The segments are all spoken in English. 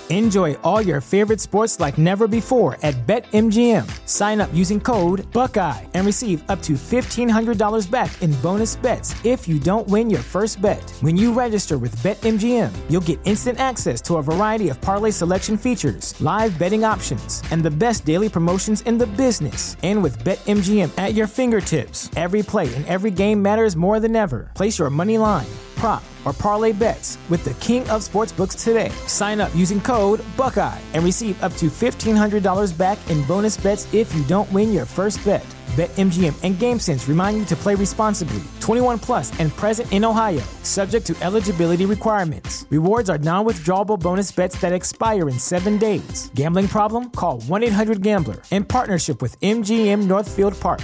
Enjoy all your favorite sports like never before at BetMGM. Sign up using code Buckeye and receive up to $1,500 back in bonus bets if you don't win your first bet. When you register with BetMGM, you'll get instant access to a variety of parlay selection features, live betting options, and the best daily promotions in the business. And with BetMGM at your fingertips, every play and every game matters more than ever. Place your money line, prop, or parlay bets with the king of sportsbooks today. Sign up using code Buckeye and receive up to $1,500 back in bonus bets if you don't win your first bet. BetMGM and GameSense remind you to play responsibly. 21 plus and present in Ohio, subject to eligibility requirements. Rewards are non-withdrawable bonus bets that expire in 7 days. Gambling problem? Call 1-800-GAMBLER. In partnership with MGM Northfield Park.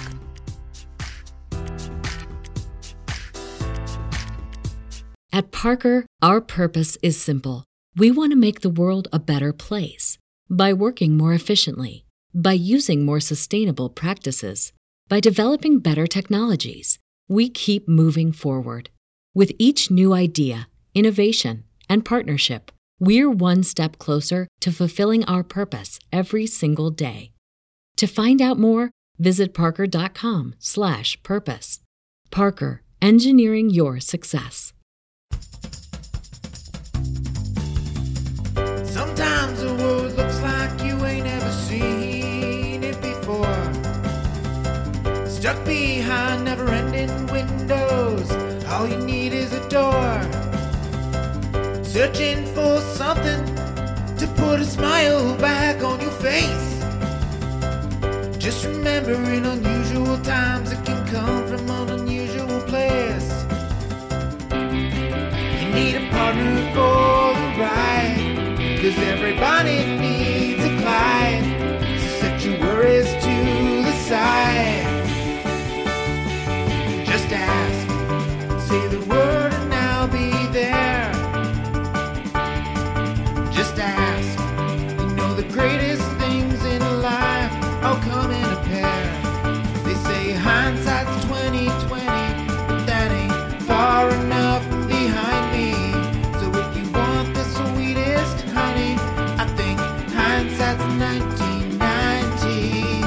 At Parker, our purpose is simple. We want to make the world a better place by working more efficiently, by using more sustainable practices, by developing better technologies. We keep moving forward. With each new idea, innovation, and partnership, we're one step closer to fulfilling our purpose every single day. To find out more, visit parker.com/purpose. Parker, engineering your success. Sometimes the world looks like you ain't ever seen it before. Stuck behind never-ending windows, all you need is a door. Searching for something to put a smile back on your face. Just remember, in unusual times, it can come from an unusual place. You need a partner for the ride, 'cause everybody needs a Clyde. So set your worries to the side. Just ask, say the word and I'll be there. Just ask, you know the greatest things in life all come in a pair. They say hindsight's 20/20, but that ain't far enough behind me. So if you want the sweetest honey, I think hindsight's 1990.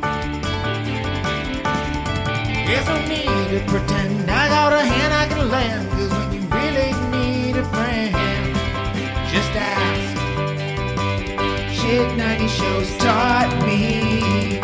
There's no need to pretend I got a hand I can lend, 'cause when you really need a friend, just ask. Shit 90 shows taught me.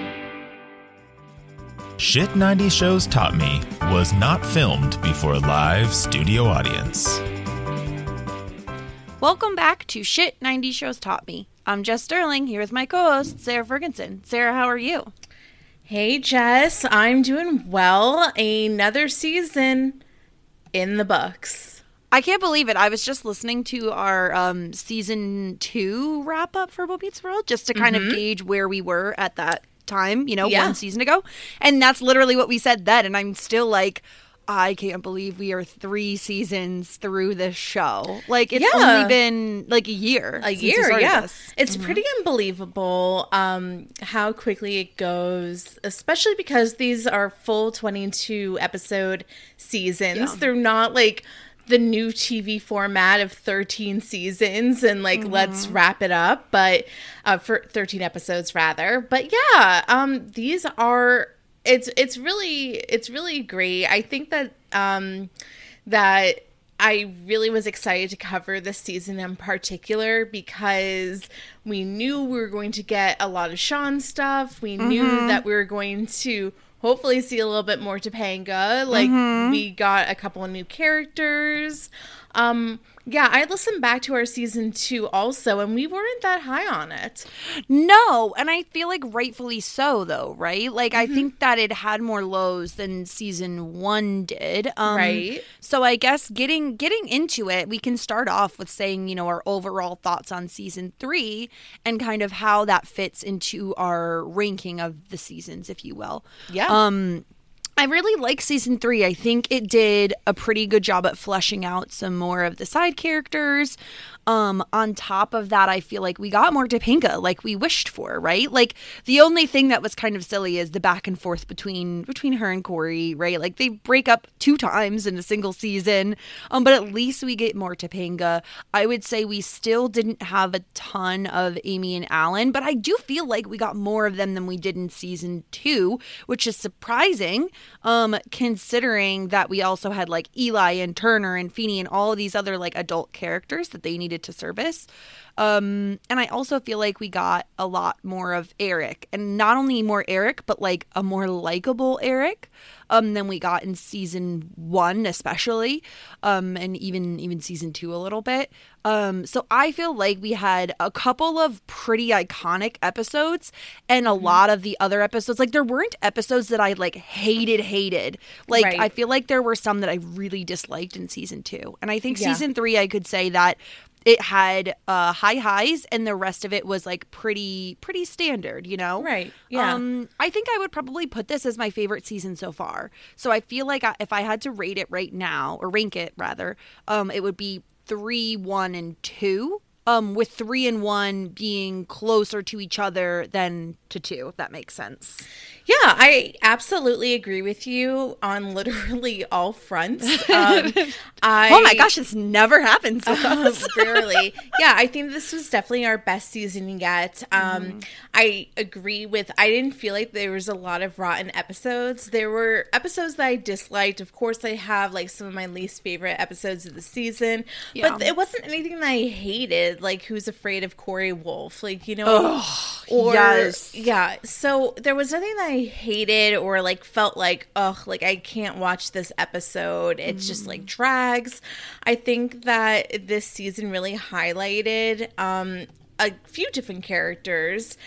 Shit 90 Shows Taught Me was not filmed before a live studio audience. Welcome back to Shit 90 Shows Taught Me. I'm Jess Sterling, here with my co-host, Sarah Ferguson. Sarah, how are you? Hey, Jess. I'm doing well. Another season in the books. I can't believe it. I was just listening to our season 2 wrap-up for Boy Meets World, just to kind of gauge where we were at that time, one season ago. And that's literally what we said then. And I'm still like, I can't believe we are 3 seasons through this show. Like, it's only been like a year. This. It's pretty unbelievable how quickly it goes, especially because these are full 22 episode seasons. Yeah. They're not like the new TV format of 13 seasons and like let's wrap it up, but for 13 episodes rather. But yeah, these are it's really great. I think that that I really was excited to cover this season in particular because we knew we were going to get a lot of Sean stuff. We knew that we were going to hopefully see a little bit more Topanga. Like, we got a couple of new characters. Yeah, I listened back to our season 2 also, and we weren't that high on it. No, and I feel like rightfully so, though, right? Like, I think that it had more lows than season 1 did. Right. So I guess getting into it, we can start off with saying, our overall thoughts on season 3 and kind of how that fits into our ranking of the seasons, if you will. Yeah. I really like season 3. I think it did a pretty good job at fleshing out some more of the side characters. On top of that, I feel like we got more Topanga like we wished for, right? Like the only thing that was kind of silly is the back and forth between her and Corey, right? Like they break up 2 times in a single season, but at least we get more Topanga. I would say we still didn't have a ton of Amy and Alan, but I do feel like we got more of them than we did in season 2, which is surprising, considering that we also had like Eli and Turner and Feeney and all of these other like adult characters that they needed to service. And I also feel like we got a lot more of Eric, and not only more Eric, but like a more likable Eric than we got in season 1, especially, and even season 2 a little bit. So I feel like we had a couple of pretty iconic episodes, and a lot of the other episodes, like there weren't episodes that I like hated. Like right. I feel like there were some that I really disliked in season 2, and I think season 3 I could say that it had high highs, and the rest of it was like pretty standard, you know? Right. Yeah. I think I would probably put this as my favorite season so far. So I feel like if I had to rate it right now, or rank it rather, it would be 3, 1, and 2. With 3 and 1 being closer to each other than to 2, if that makes sense. Yeah, I absolutely agree with you on literally all fronts. Oh my gosh, this never happens with us. Rarely. Yeah, I think this was definitely our best season yet. I agree with, I didn't feel like there was a lot of rotten episodes. There were episodes that I disliked. Of course, I have like some of my least favorite episodes of the season. Yeah. But it wasn't anything that I hated, like Who's Afraid of Corey Wolf? Like, you know, yes. Yeah. So there was nothing that I hated or like felt like, like I can't watch this episode. It's just like drags. I think that this season really highlighted a few different characters,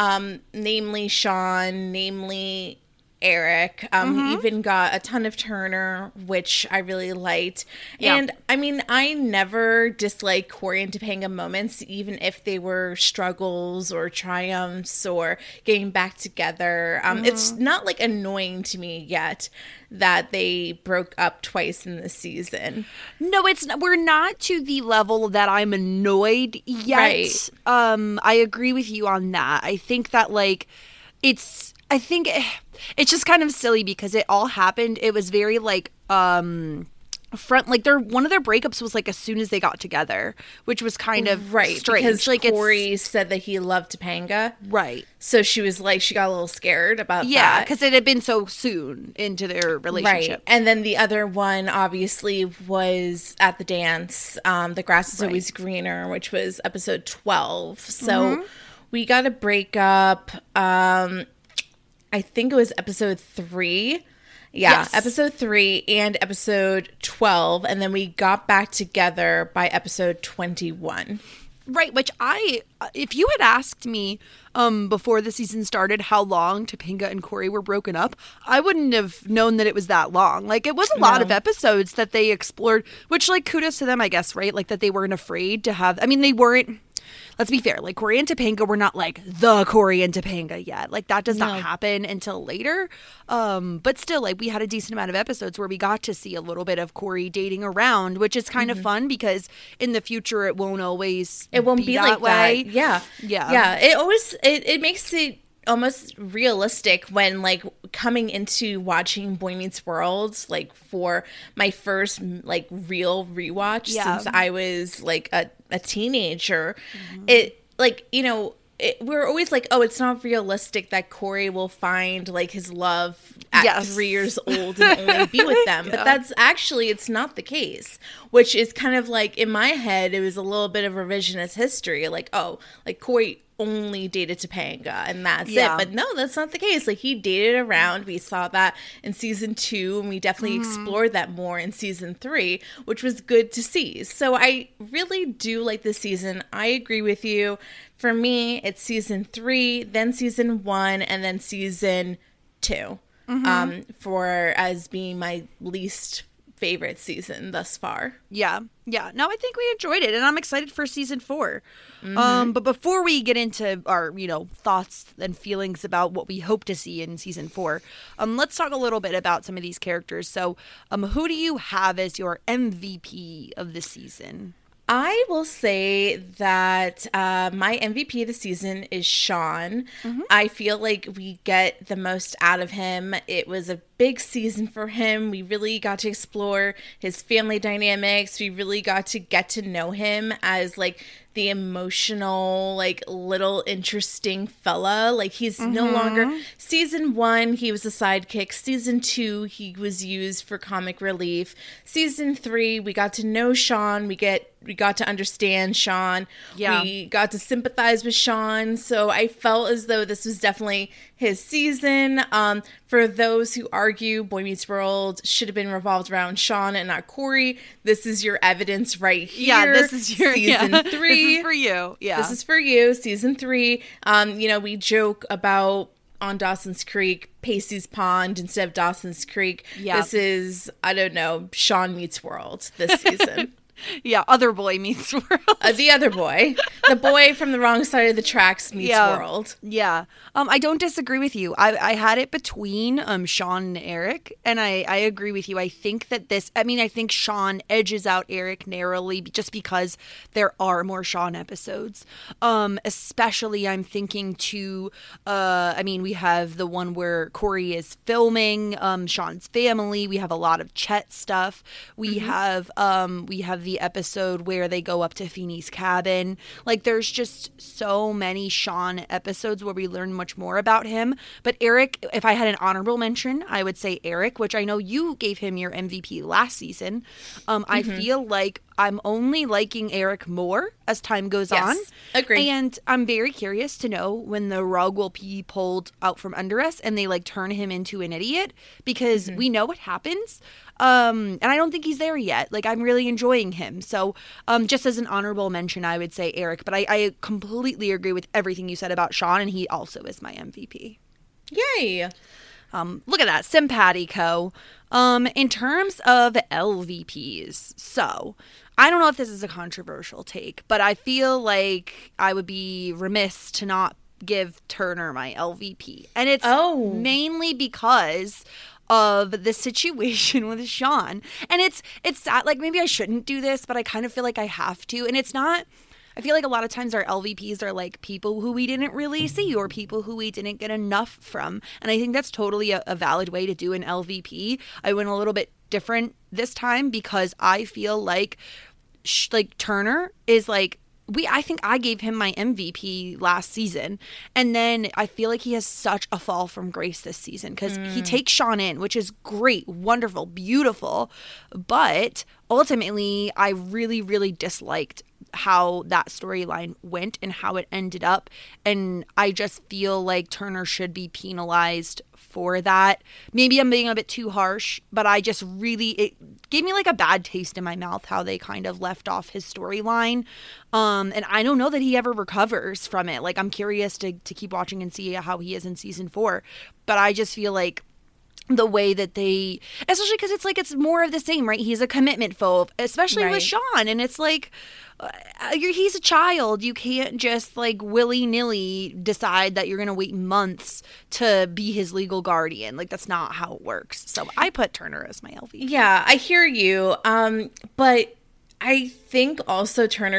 namely Sean, namely Eric. He even got a ton of Turner, which I really liked. Yeah. And I mean, I never disliked Corey and Topanga moments, even if they were struggles or triumphs or getting back together. It's not like annoying to me yet that they broke up twice in this season. No, we're not to the level that I'm annoyed yet. Right. I agree with you on that. I think that like it's just kind of silly because it all happened. It was very like one of their breakups was like as soon as they got together, which was kind of strange. Because like Corey said that he loved Topanga, right? So she was like, she got a little scared about that. Yeah, because it had been so soon into their relationship. Right. And then the other one obviously was at the dance, The Grass is Always Greener, which was episode 12. So we got a breakup. I think it was episode 3. Yeah, yes. Episode 3 and episode 12. And then we got back together by episode 21. Right, which if you had asked me before the season started how long Topanga and Corey were broken up, I wouldn't have known that it was that long. Like, it was a lot of episodes that they explored, which, like, kudos to them, I guess, right? Like, that they weren't afraid to have, I mean, they weren't, let's be fair, like Corey and Topanga were not like the Corey and Topanga yet. Like that does not happen until later. But still, like we had a decent amount of episodes where we got to see a little bit of Corey dating around, which is kind of fun because in the future it won't always be that like way. That. Yeah. It makes it almost realistic when like coming into watching Boy Meets World, like for my first like real rewatch since I was like a teenager. It like, you know, we're always like, oh, it's not realistic that Corey will find like his love at 3 years old and only be with them. But that's actually, it's not the case, which is kind of like in my head, it was a little bit of revisionist history. Like, oh, like Corey only dated Topanga and that's it. But no, that's not the case. Like he dated around. We saw that in season 2 and we definitely explored that more in season 3, which was good to see. So I really do like this season. I agree with you. For me, it's season 3, then season 1, and then season 2 for as being my least favorite season thus far. Yeah. No, I think we enjoyed it, and I'm excited for season 4. But before we get into our, thoughts and feelings about what we hope to see in season 4, let's talk a little bit about some of these characters. So, who do you have as your MVP of the season? I will say that my MVP of the season is Sean. I feel like we get the most out of him. It was a big season for him. We really got to explore his family dynamics. We really got to get to know him as like the emotional, like little interesting fella. Like he's no longer, season 1, he was a sidekick. Season 2, he was used for comic relief. Season 3, we got to know Sean. We got to understand Sean. Yeah. We got to sympathize with Sean. So I felt as though this was definitely his season. For those who argue Boy Meets World should have been revolved around Sean and not Corey, this is your evidence right here. Yeah, this is your season 3. This is for you. Yeah, this is for you. Season 3. We joke about on Dawson's Creek, Pacey's Pond instead of Dawson's Creek. Yeah. This is, I don't know, Sean Meets World this season. Yeah, other Boy Meets World. The other boy. The boy from the wrong side of the tracks meets World. Yeah. I don't disagree with you. I had it between Sean and Eric, and I agree with you. I think that I think Sean edges out Eric narrowly just because there are more Sean episodes. Especially I'm thinking we have the one where Corey is filming Sean's family. We have a lot of Chet stuff. We have the episode where they go up to Feeney's cabin. Like there's just so many Sean episodes where we learn much more about him. But Eric, if I had an honorable mention, I would say Eric, which I know you gave him your MVP last season. I feel like I'm only liking Eric more as time goes on. Agree. And I'm very curious to know when the rug will be pulled out from under us and they like turn him into an idiot, because we know what happens. And I don't think he's there yet. Like I'm really enjoying him. So just as an honorable mention, I would say Eric. But I completely agree with everything you said about Sean, and he also is my MVP. Yay. Look at that, simpatico. In terms of LVPs, so I don't know if this is a controversial take, but I feel like I would be remiss to not give Turner my LVP. And it's mainly because of the situation with Sean. And it's sad, like maybe I shouldn't do this, but I kind of feel like I have to. And it's not, I feel like a lot of times our LVPs are like people who we didn't really see or people who we didn't get enough from. And I think that's totally a valid way to do an LVP. I went a little bit different this time because I feel like Turner is like, I think I gave him my MVP last season. And then I feel like he has such a fall from grace this season because he takes Sean in, which is great, wonderful, beautiful. But ultimately, I really, really disliked how that storyline went and how it ended up. And I just feel like Turner should be penalized for that. Maybe I'm being a bit too harsh, but I just really, it gave me like a bad taste in my mouth how they kind of left off his storyline. And I don't know that he ever recovers from it. Like I'm curious to keep watching and see how he is in season 4. But I just feel like the way that they, especially because it's more of the same, right? He's a commitment phobe, especially with Sean. And it's like, he's a child. You can't just like willy-nilly decide that you're going to wait months to be his legal guardian. Like that's not how it works. So I put Turner as my LV. Yeah, I hear you. But I think also Turner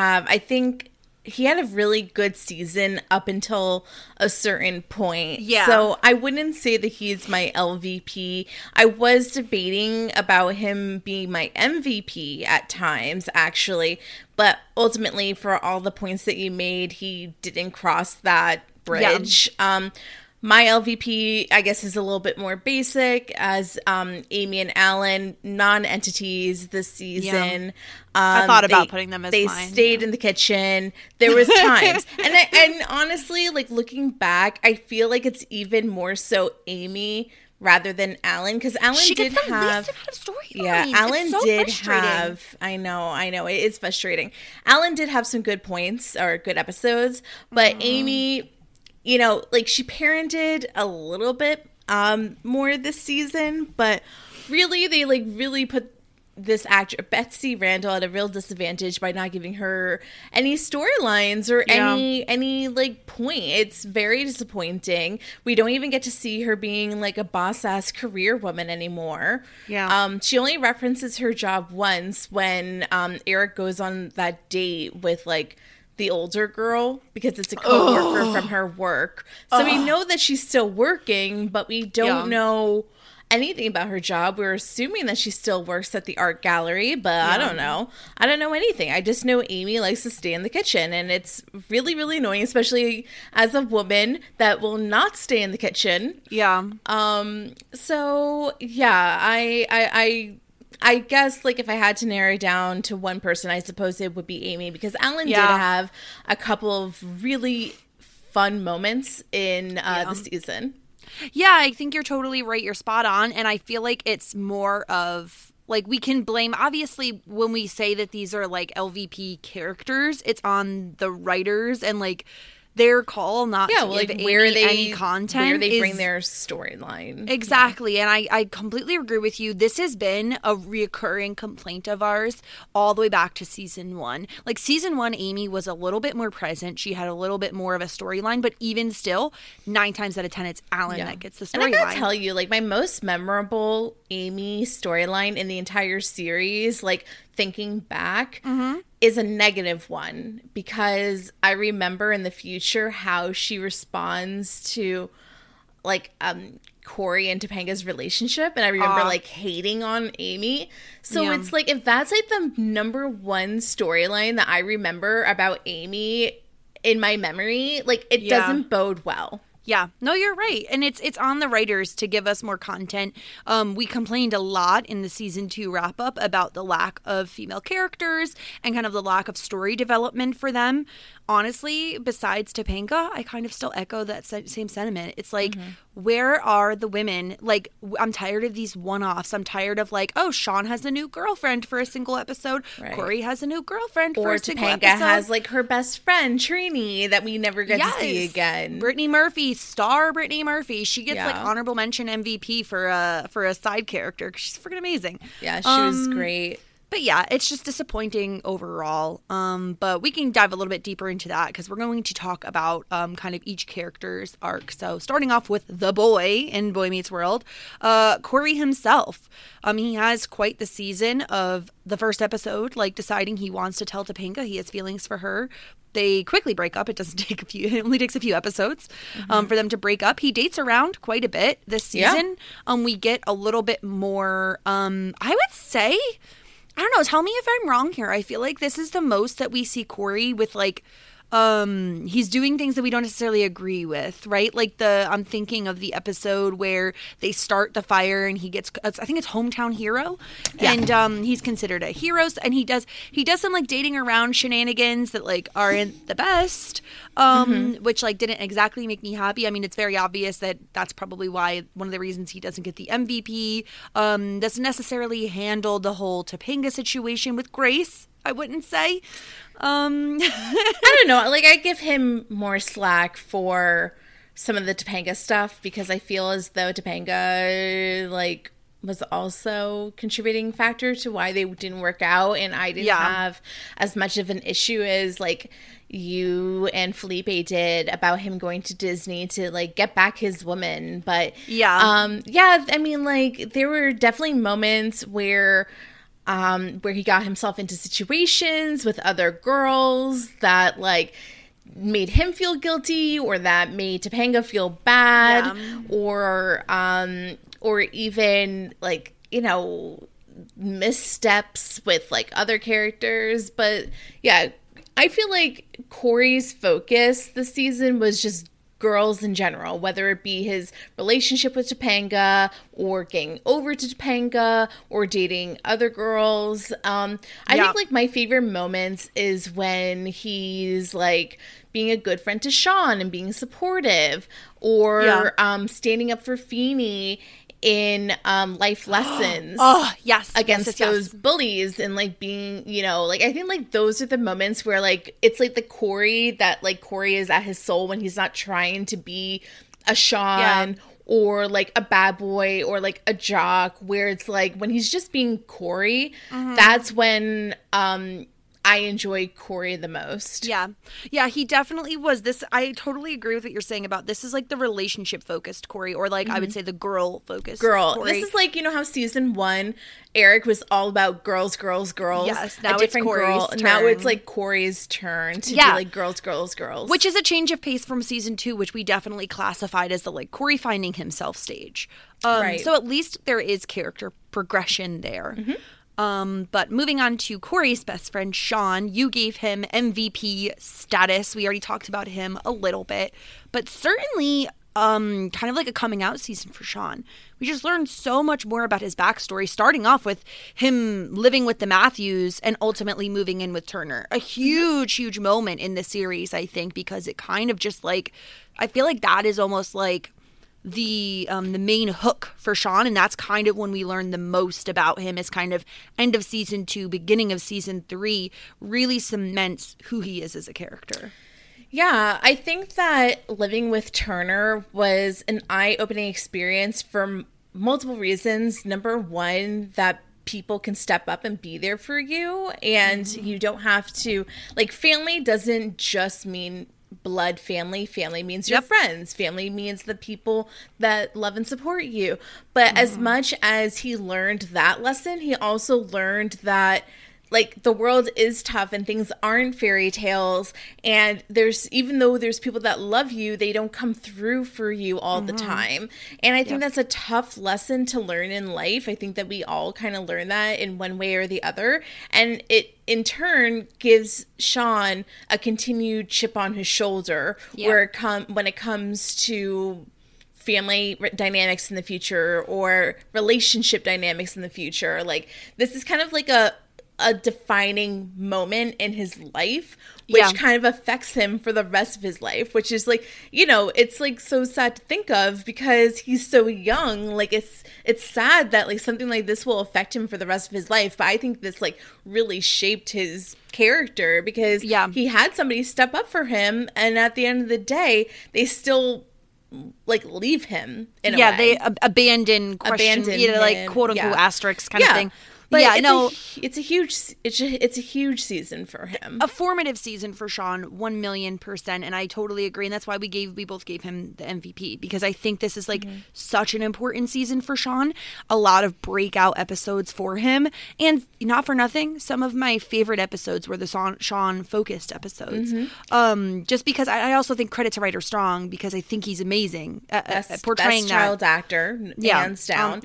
he had a really good season up until a certain point. Yeah. So I wouldn't say that he's my LVP. I was debating about him being my MVP at times, actually. But ultimately, for all the points that you made, he didn't cross that bridge. Yeah. My LVP, I guess, is a little bit more basic, as Amy and Alan, non-entities this season. Yeah. I thought about putting them as mine. They stayed in the kitchen. There was times. and honestly, like looking back, I feel like it's even more so Amy rather than Alan, because Alan did have Alan did have. I know. It is frustrating. Alan did have some good points or good episodes, but Amy, you know, like she parented a little bit more this season, but really, they like really put this actor Betsy Randall at a real disadvantage by not giving her any storylines or any like point. It's very disappointing. We don't even get to see her being like a boss ass career woman anymore. She only references her job once when Eric goes on that date with like the older girl because it's a co-worker from her work. So we know that she's still working, but we don't know anything about her job. We're assuming that she still works at the art gallery, but I don't know. I don't know anything. I just know Amy likes to stay in the kitchen, and it's really, really annoying, especially as a woman that will not stay in the kitchen. So yeah, I guess like if I had to narrow it down to one person, I suppose it would be Amy, because Alan did have a couple of really fun moments in the season. Yeah, I think you're totally right. You're spot on. And I feel like it's more of, like, we can blame, obviously, when we say that these are, like, LVP characters, it's on the writers and, like, their call not to give any content. Where they bring their storyline. Exactly. Yeah. And I completely agree with you. This has been a reoccurring complaint of ours all the way back to season 1. Like season 1, Amy was a little bit more present. She had a little bit more of a storyline, but even still, 9 times out of 10, it's Alan that gets the storyline. And I gotta tell you, like my most memorable Amy storyline in the entire series, like thinking back, is a negative one, because I remember in the future how she responds to like Corey and Topanga's relationship, and I remember like hating on Amy. So it's like, if that's like the number one storyline that I remember about Amy in my memory, like it doesn't bode well. Yeah, no, you're right. And it's on the writers to give us more content. We complained a lot in the season 2 wrap up about the lack of female characters and kind of the lack of story development for them. Honestly, besides Topanga, I kind of still echo that same sentiment. It's like, where are the women? Like, I'm tired of these one-offs. I'm tired of like, oh, Sean has a new girlfriend for a single episode. Right. Corey has a new girlfriend for a single episode. Or Topanga has like her best friend, Trini, that we never get to see again. Brittany Murphy, star Brittany Murphy. She gets like honorable mention MVP for a side character because she's freaking amazing. Yeah, she was great. But yeah, it's just disappointing overall. But we can dive a little bit deeper into that because we're going to talk about kind of each character's arc. So starting off with the boy in Boy Meets World, Corey himself. He has quite the season of the first episode, like deciding he wants to tell Topanga he has feelings for her. They quickly break up. It only takes a few episodes for them to break up. He dates around quite a bit this season. We get a little bit more, I would say, I don't know, tell me if I'm wrong here. I feel like this is the most that we see Corey with like, he's doing things that we don't necessarily agree with, right? Like I'm thinking of the episode where they start the fire and he gets, I think it's Hometown Hero, and he's considered a hero, and he does some like dating around shenanigans that like aren't the best, which like didn't exactly make me happy. I mean, it's very obvious that that's probably why one of the reasons he doesn't get the MVP. Doesn't necessarily handle the whole Topanga situation with grace, I wouldn't say. I don't know. Like, I give him more slack for some of the Topanga stuff because I feel as though Topanga, like, was also contributing factor to why they didn't work out, and I didn't have as much of an issue as, like, you and Felipe did about him going to Disney to, like, get back his woman. But, I mean, like, there were definitely moments where he got himself into situations with other girls that, like, made him feel guilty or that made Topanga feel bad, or even, like, you know, missteps with, like, other characters. But, yeah, I feel like Corey's focus this season was just girls in general, whether it be his relationship with Topanga or getting over to Topanga or dating other girls. I think like my favorite moments is when he's like being a good friend to Sean and being supportive, or standing up for Feeny in life lessons against those bullies, and like being, you know, like I think like those are the moments where like it's like the Corey that like Corey is at his soul when he's not trying to be a Sean or like a bad boy or like a jock, where it's like when he's just being Corey, that's when I enjoy Corey the most. Yeah. Yeah, he definitely was. This, I totally agree with what you're saying about this is like the relationship focused Corey, or like I would say the girl focused Corey. This is like, you know how season 1 Eric was all about girls. Yes, now a different it's Corey's girl. turn. Now it's like Corey's turn to be like girls. Which is a change of pace from season 2, which we definitely classified as the like Corey finding himself stage. Right. So at least there is character progression there. But moving on to Corey's best friend, Sean, you gave him MVP status. We already talked about him a little bit, but certainly kind of like a coming out season for Sean. We just learned so much more about his backstory, starting off with him living with the Matthews and ultimately moving in with Turner. A huge moment in the series, I think, because it kind of just like, I feel like that is almost like the main hook for Sean, and that's kind of when we learn the most about him, is kind of end of season 2, beginning of season 3, really cements who he is as a character. Yeah, I think that living with Turner was an eye-opening experience for multiple reasons. Number one, that people can step up and be there for you, and you don't have to, like, family doesn't just mean blood family. Family means your friends. Family means the people that love and support you. But as much as he learned that lesson, he also learned that, like, the world is tough and things aren't fairy tales, and even though there's people that love you, they don't come through for you all the time. And I think that's a tough lesson to learn in life. I think that we all kind of learn that in one way or the other, and it in turn gives Sean a continued chip on his shoulder when it comes to family dynamics in the future or relationship dynamics in the future. Like, this is kind of like a defining moment in his life, which kind of affects him for the rest of his life, which is like, you know, it's like so sad to think of because he's so young. Like, it's sad that like something like this will affect him for the rest of his life. But I think this like really shaped his character because he had somebody step up for him, and at the end of the day, they still like leave him in a way. They abandon like quote unquote asterisks kind of thing. But it's a huge season for him. A formative season for Sean, 1,000,000%, and I totally agree. And that's why we both gave him the MVP, because I think this is like such an important season for Sean. A lot of breakout episodes for him, and not for nothing, some of my favorite episodes were the Sean focused episodes. Just because I also think credit to Writer Strong, because I think he's amazing at portraying best child actor, hands down.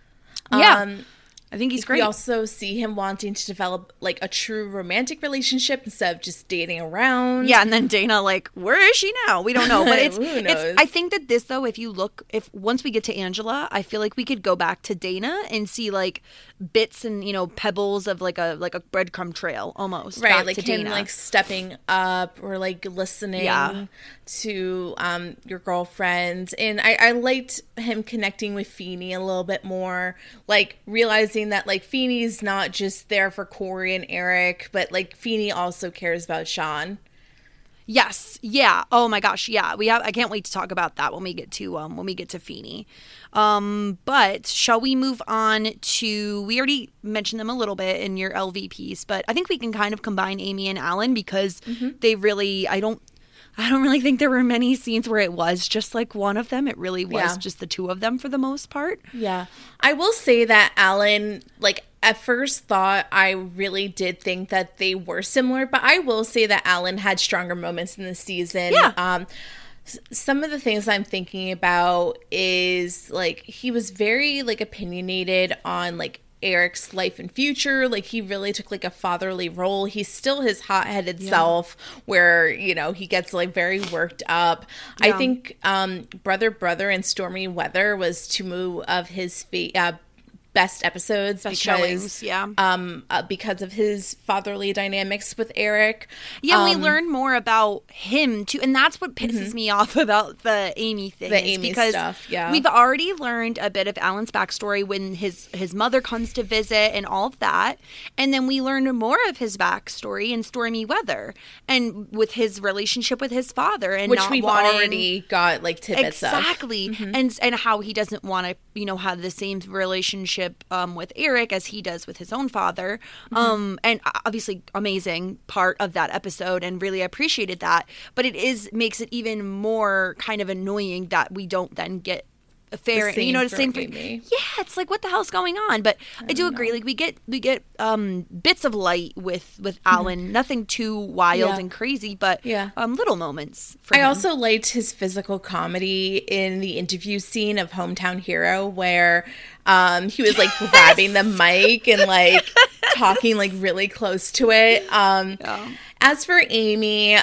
I think he's great. We also see him wanting to develop like a true romantic relationship instead of just dating around. Yeah, and then Dana, like, where is she now? We don't know. But Who knows? I think that this, though, if once we get to Angela, I feel like we could go back to Dana and see like bits and, you know, pebbles of like a breadcrumb trail almost. Right, back like to him Dana. like stepping up or like listening to your girlfriend. And I liked him connecting with Feeney a little bit more, like realizing that like Feeney's not just there for Corey and Eric, but like Feeney also cares about Sean. Yes. Yeah. Oh my gosh. Yeah. I can't wait to talk about that when we get to Feeney. But shall we move on to, we already mentioned them a little bit in your LVPs, but I think we can kind of combine Amy and Alan because they really, I don't really think there were many scenes where it was just like one of them. It really was just the two of them for the most part. Yeah. I will say that Alan, like, at first thought, I really did think that they were similar, but I will say that Alan had stronger moments in the season. Yeah. Some of the things I'm thinking about is, like, he was very, like, opinionated on, like, Eric's life and future. Like, he really took like a fatherly role. He's still his hot-headed self where, you know, he gets like very worked up. I think Brother and Stormy Weather was two of his best episodes Best because showings, yeah. Because of his fatherly dynamics with Eric. Yeah, we learn more about him too, and that's what pisses me off about the Amy thing. The Amy because stuff, yeah. we've already learned a bit of Alan's backstory when his mother comes to visit and all of that, and then we learned more of his backstory in Stormy Weather and with his relationship with his father, and which not we've wanting, already got like tidbits exactly, and how he doesn't want to have the same relationship with Eric as he does with his own father, and obviously amazing part of that episode, and really appreciated that. But it makes it even more kind of annoying that we don't then get a fair, the same for Amy. Yeah, it's like, what the hell's going on? But I do agree. Like we get bits of light with Alan. Nothing too wild and crazy, but little moments. For him. Also liked his physical comedy in the interview scene of Hometown Hero, where he was like grabbing the mic and like talking like really close to it. As for Amy,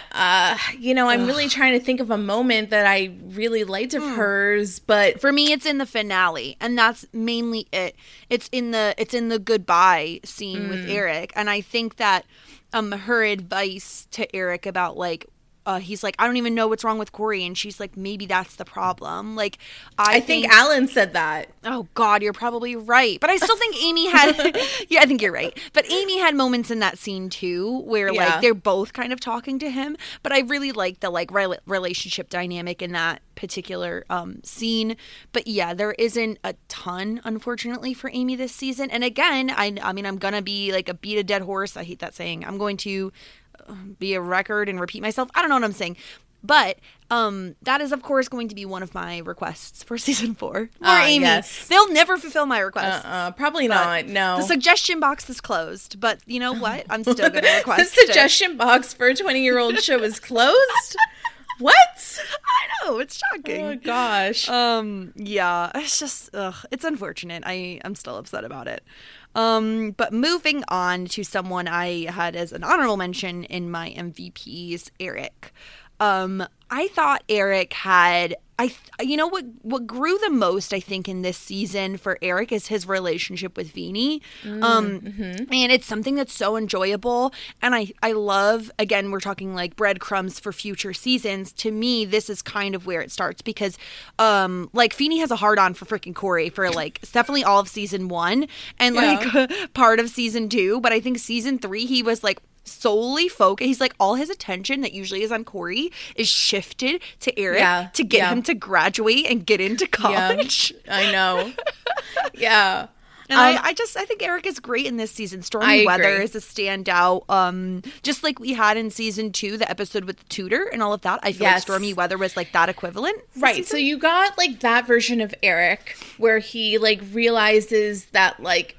I'm really trying to think of a moment that I really liked of hers, but for me, it's in the finale, and that's mainly it. It's in the goodbye scene with Eric, and I think that her advice to Eric about like. He's like, I don't even know what's wrong with Corey. And she's like, maybe that's the problem. Like, I think Alan said that. Oh, God, you're probably right. But I still think Amy had, yeah, I think you're right. But Amy had moments in that scene, too, where, like, they're both kind of talking to him. But I really like the, like, relationship dynamic in that particular scene. But, yeah, there isn't a ton, unfortunately, for Amy this season. And, again, I mean, I'm going to be, like, a beat a dead horse. I hate that saying. I'm going to be a record and repeat myself. I don't know what I'm saying. But that is, of course, going to be one of my requests for season 4. Or Amy. Yes. They'll never fulfill my request. Probably not, no. The suggestion box is closed. But you know what? I'm still going to request the suggestion box for a 20-year-old show is closed? What? I know. It's shocking. Oh, gosh. Yeah. It's just, it's unfortunate. I'm still upset about it. But moving on to someone I had as an honorable mention in my MVPs, Eric. I thought Eric had, what grew the most, I think, in this season for Eric is his relationship with Feeny. And it's something that's so enjoyable. And I love, again, we're talking like breadcrumbs for future seasons. To me, this is kind of where it starts because, like, Feeny has a hard on for freaking Corey for, like, definitely all of season 1 and, like, part of season 2. But I think season 3, he was, like, solely focused. He's like, all his attention that usually is on Corey is shifted to Eric to get him to graduate and get into college. Yeah, I know. Yeah. And I think Eric is great in this season. Stormy Weather is a standout. Just like we had in season 2, the episode with the tutor and all of that. I feel like Stormy Weather was like that equivalent. Right. So you got like that version of Eric where he like realizes that like,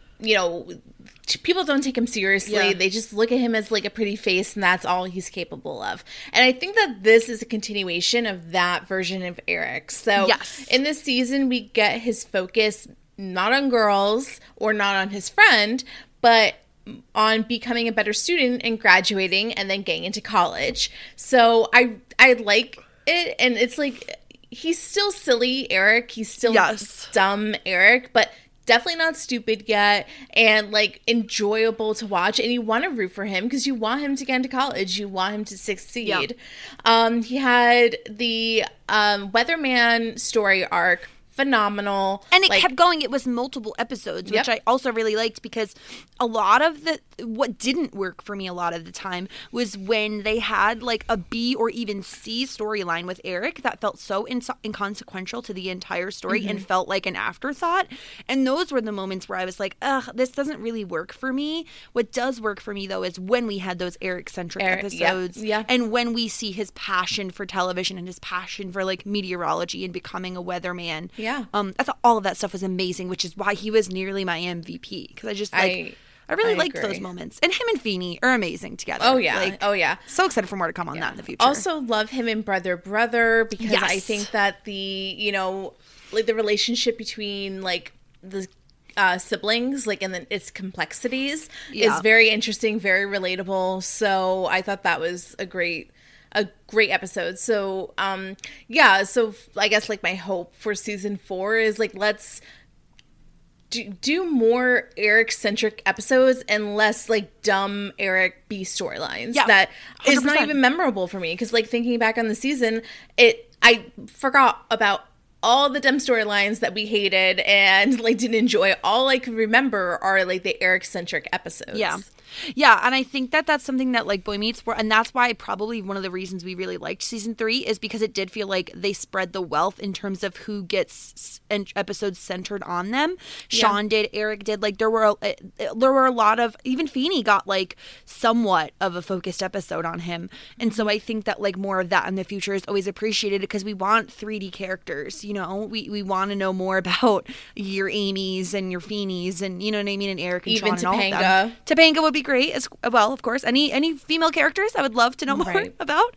people don't take him seriously. Yeah. They just look at him as like a pretty face and that's all he's capable of. And I think that this is a continuation of that version of Eric. So in this season, we get his focus not on girls or not on his friend, but on becoming a better student and graduating and then getting into college. So I like it. And it's like, he's still silly Eric. He's still dumb Eric, but definitely not stupid yet, and like enjoyable to watch, and you want to root for him because you want him to get into college, you want him to succeed. He had the Weatherman story arc, phenomenal, and it kept going. It was multiple episodes, which I also really liked because a lot of what didn't work for me a lot of the time was when they had like a B or even C storyline with Eric that felt so inconsequential to the entire story and felt like an afterthought. And those were the moments where I was like, ugh, this doesn't really work for me. What does work for me though is when we had those Eric-centric episodes and when we see his passion for television and his passion for like meteorology and becoming a weatherman. I thought all of that stuff was amazing, which is why he was nearly my MVP because I just like I really liked those moments. And him and Feeny are amazing together. Oh yeah. So excited for more to come on that in the future. Also love him in Brother because I think that the like the relationship between like the siblings, like, and then its complexities is very interesting, very relatable. So I thought that was a great episode. So so I guess like my hope for season 4 is like let's do more Eric-centric episodes and less like dumb Eric B storylines that 100%. Is not even memorable for me. Because like thinking back on the season, I forgot about all the dumb storylines that we hated and like didn't enjoy. All I could remember are like the Eric-centric episodes. Yeah, and I think that that's something that like Boy Meets World, and that's why probably one of the reasons we really liked season 3 is because it did feel like they spread the wealth in terms of who gets episodes centered on them. Sean did, Eric did. Like there were a lot of, even Feeney got like somewhat of a focused episode on him, and so I think that like more of that in the future is always appreciated because we want 3D characters. You know, we want to know more about your Amy's and your Feeney's, and you know what I mean, and Eric and even Sean and Topanga. all of them. Topanga would be great as well, of course. Any female characters I would love to know more about.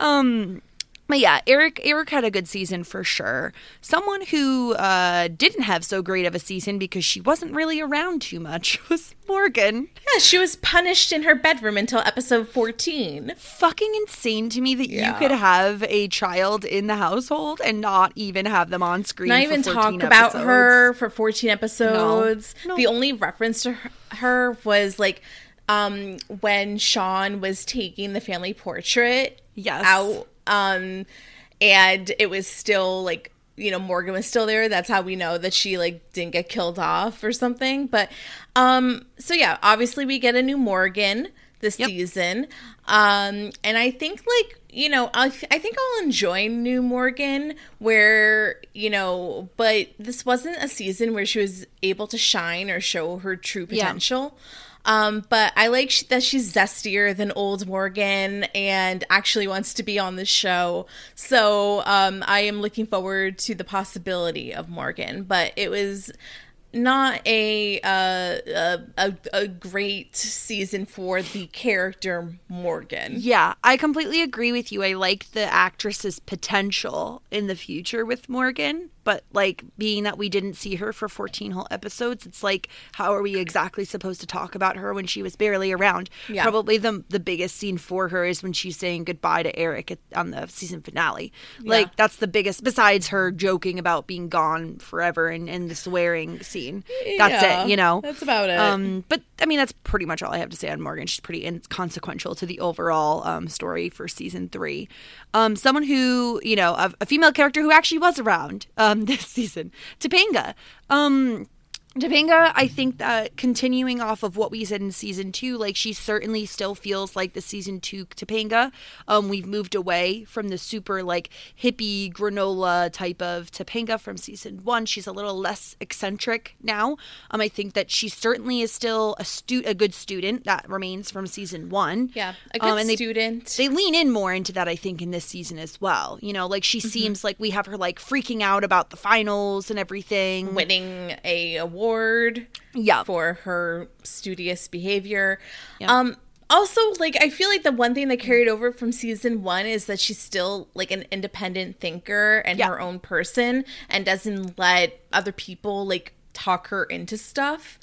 But yeah, Eric had a good season for sure. Someone who didn't have so great of a season because she wasn't really around too much was Morgan. Yeah, she was punished in her bedroom until episode 14. Fucking insane to me that you could have a child in the household and not even have them on screen. Not even talk about her for 14 episodes. No. The only reference to her was like when Sean was taking the family portrait out, and it was still like, you know, Morgan was still there. That's how we know that she like didn't get killed off or something. But so yeah, obviously we get a new Morgan this season, and I think like, you know, I think I'll enjoy new Morgan where, you know, but this wasn't a season where she was able to shine or show her true potential. But I like that she's zestier than old Morgan and actually wants to be on the show. So I am looking forward to the possibility of Morgan. But it was not a great season for the character Morgan. Yeah, I completely agree with you. I like the actress's potential in the future with Morgan, but like being that we didn't see her for 14 whole episodes, it's like, how are we exactly supposed to talk about her when she was barely around? Yeah. Probably the biggest scene for her is when she's saying goodbye to Eric on the season finale. Like that's the biggest, besides her joking about being gone forever and the swearing scene. That's it, you know. That's about it. But I mean, that's pretty much all I have to say on Morgan. She's pretty inconsequential to the overall story for season 3. Someone who, you know, a female character who actually was around this season, Topanga. Topanga, I think that continuing off of what we said in season 2, like she certainly still feels like the season 2 Topanga. We've moved away from the super like hippie granola type of Topanga from season 1. She's a little less eccentric now. I think that she certainly is still a good student that remains from season 1. Yeah, a good student. They lean in more into that, I think, in this season as well. You know, like she seems like we have her like freaking out about the finals and everything, winning a award for her studious behavior. Also, like, I feel like the one thing that carried over from season 1 is that she's still like an independent thinker and her own person and doesn't let other people like talk her into stuff.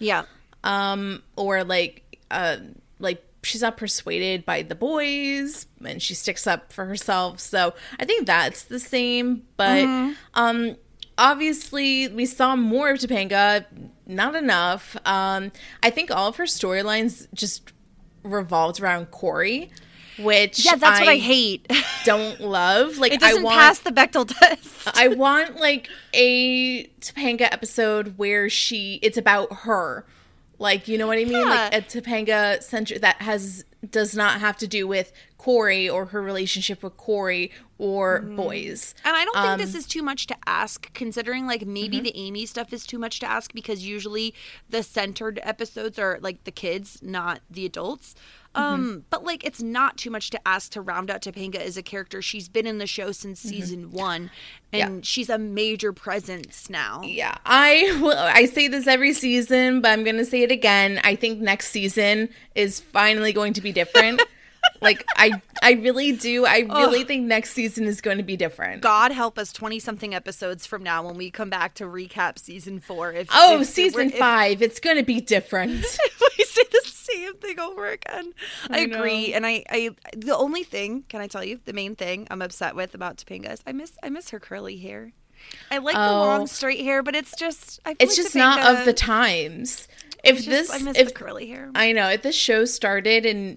Or like she's not persuaded by the boys and she sticks up for herself. So I think that's the same, but obviously, we saw more of Topanga, not enough. I think all of her storylines just revolved around Corey, which that's what I hate. Don't love. Like, it doesn't pass the Bechdel test. I want like a Topanga episode where it's about her. Like, you know what I mean? Like a Topanga centric that does not have to do with Corey or her relationship with Corey or boys. And I don't think this is too much to ask, considering like maybe the Amy stuff is too much to ask because usually the centered episodes are like the kids, not the adults. But like it's not too much to ask to round out Topanga as a character. She's been in the show since season 1 and she's a major presence now. Yeah. I say this every season, but I'm going to say it again. I think next season is finally going to be different. Like, I really do. I really think next season is going to be different. God help us 20-something episodes from now when we come back to recap season 4. Season 5. It's going to be different. If we say the same thing over again. I agree. And I the only thing, can I tell you, the main thing I'm upset with about Topanga is I miss her curly hair. I like the long straight hair, but it's just not of the times. I miss the curly hair. I know. If this show started in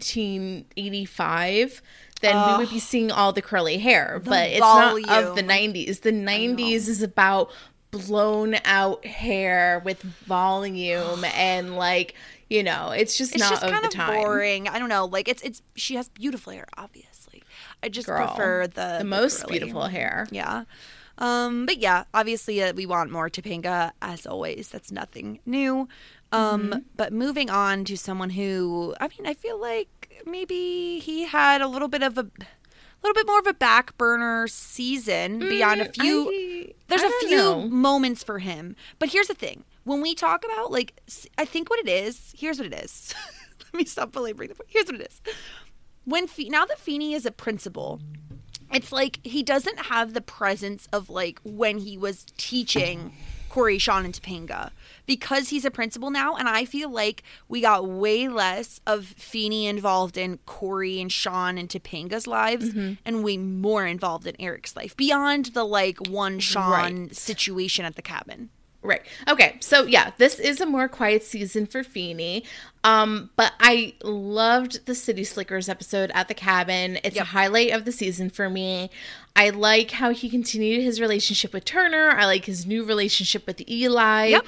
1985, then we would be seeing all the curly hair. But it's not of the 90s. The 90s is about blown out hair with volume and like, you know, it's just not of the time. Boring. I don't know. Like it's she has beautiful hair, obviously. I just prefer the most curly. beautiful hair. Yeah. But yeah, obviously we want more Topanga as always. That's nothing new. But moving on to someone who, I mean, I feel like maybe he had a little bit more of a back burner season beyond a few. There's a few moments for him. But here's the thing. When we talk about, like, I think what it is, here's what it is. Let me stop belaboring the point. Here's what it is. Now that Feeny is a principal, it's like he doesn't have the presence of like when he was teaching Cory, Shawn, and Topanga, because he's a principal now, and I feel like we got way less of Feeny involved in Cory and Shawn and Topanga's lives, and way more involved in Eric's life beyond the like one Shawn situation at the cabin. Right. Okay. So yeah, this is a more quiet season for Feeny. But I loved the City Slickers episode at the cabin. It's a highlight of the season for me. I like how he continued his relationship with Turner. I like his new relationship with Eli. Yep.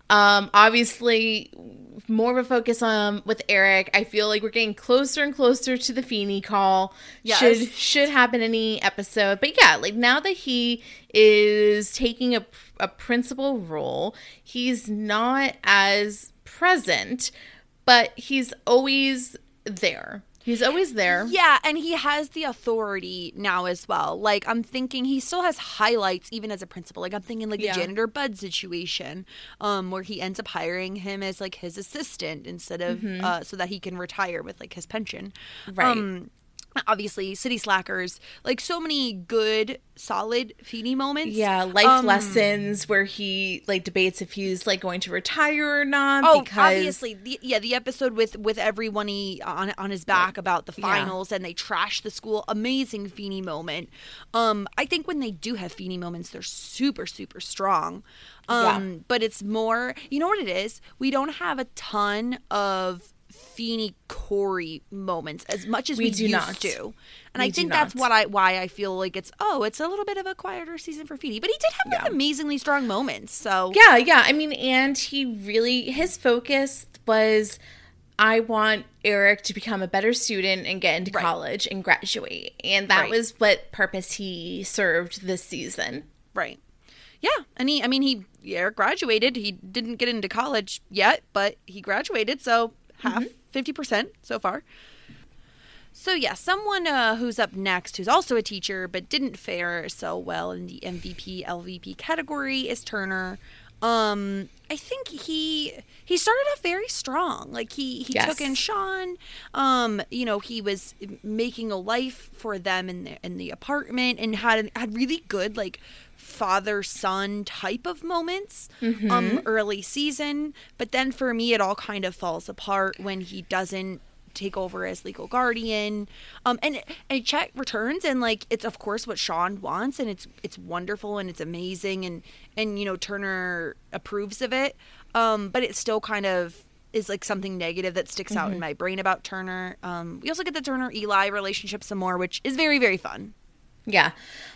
Obviously more of a focus on with Eric. I feel like we're getting closer and closer to the Feeny call. Yes. Should happen any episode. But yeah, like now that he is taking a principal role, he's not as present, but he's always there. He's always there. Yeah, and he has the authority now as well. Like, I'm thinking he still has highlights even as a principal. Like, I'm thinking, like, the janitor Bud situation, where he ends up hiring him as, like, his assistant instead of, so that he can retire with, like, his pension. Right. Obviously, City Slackers, like so many good, solid Feeny moments. Yeah, life lessons where he like debates if he's like going to retire or not. Oh, because... obviously, the episode with everyone on his back about the finals and they trash the school. Amazing Feeny moment. I think when they do have Feeny moments, they're super, super strong. But it's more, you know what it is? We don't have a ton of Feeny Cory moments as much as we used to, and I think that's why I feel like it's a little bit of a quieter season for Feeny, but he did have like amazingly strong moments. So yeah, I mean, and he really, his focus was, I want Eric to become a better student and get into college and graduate, and that was what purpose he served this season. Right. Yeah, and Eric graduated. He didn't get into college yet, but he graduated, so half, 50% so far. So yeah, someone who's up next, who's also a teacher but didn't fare so well in the MVP, LVP category, is Turner. I think he started off very strong. Like he took in Shawn. He was making a life for them in the apartment and had really good like father-son type of moments early season, but then for me it all kind of falls apart when he doesn't take over as legal guardian, and Chet returns, and like it's of course what Shawn wants, and it's wonderful and it's amazing, and Turner approves of it, but it still kind of is like something negative that sticks out in my brain about Turner. We also get the Turner Eli relationship some more, which is very, very fun. Yeah.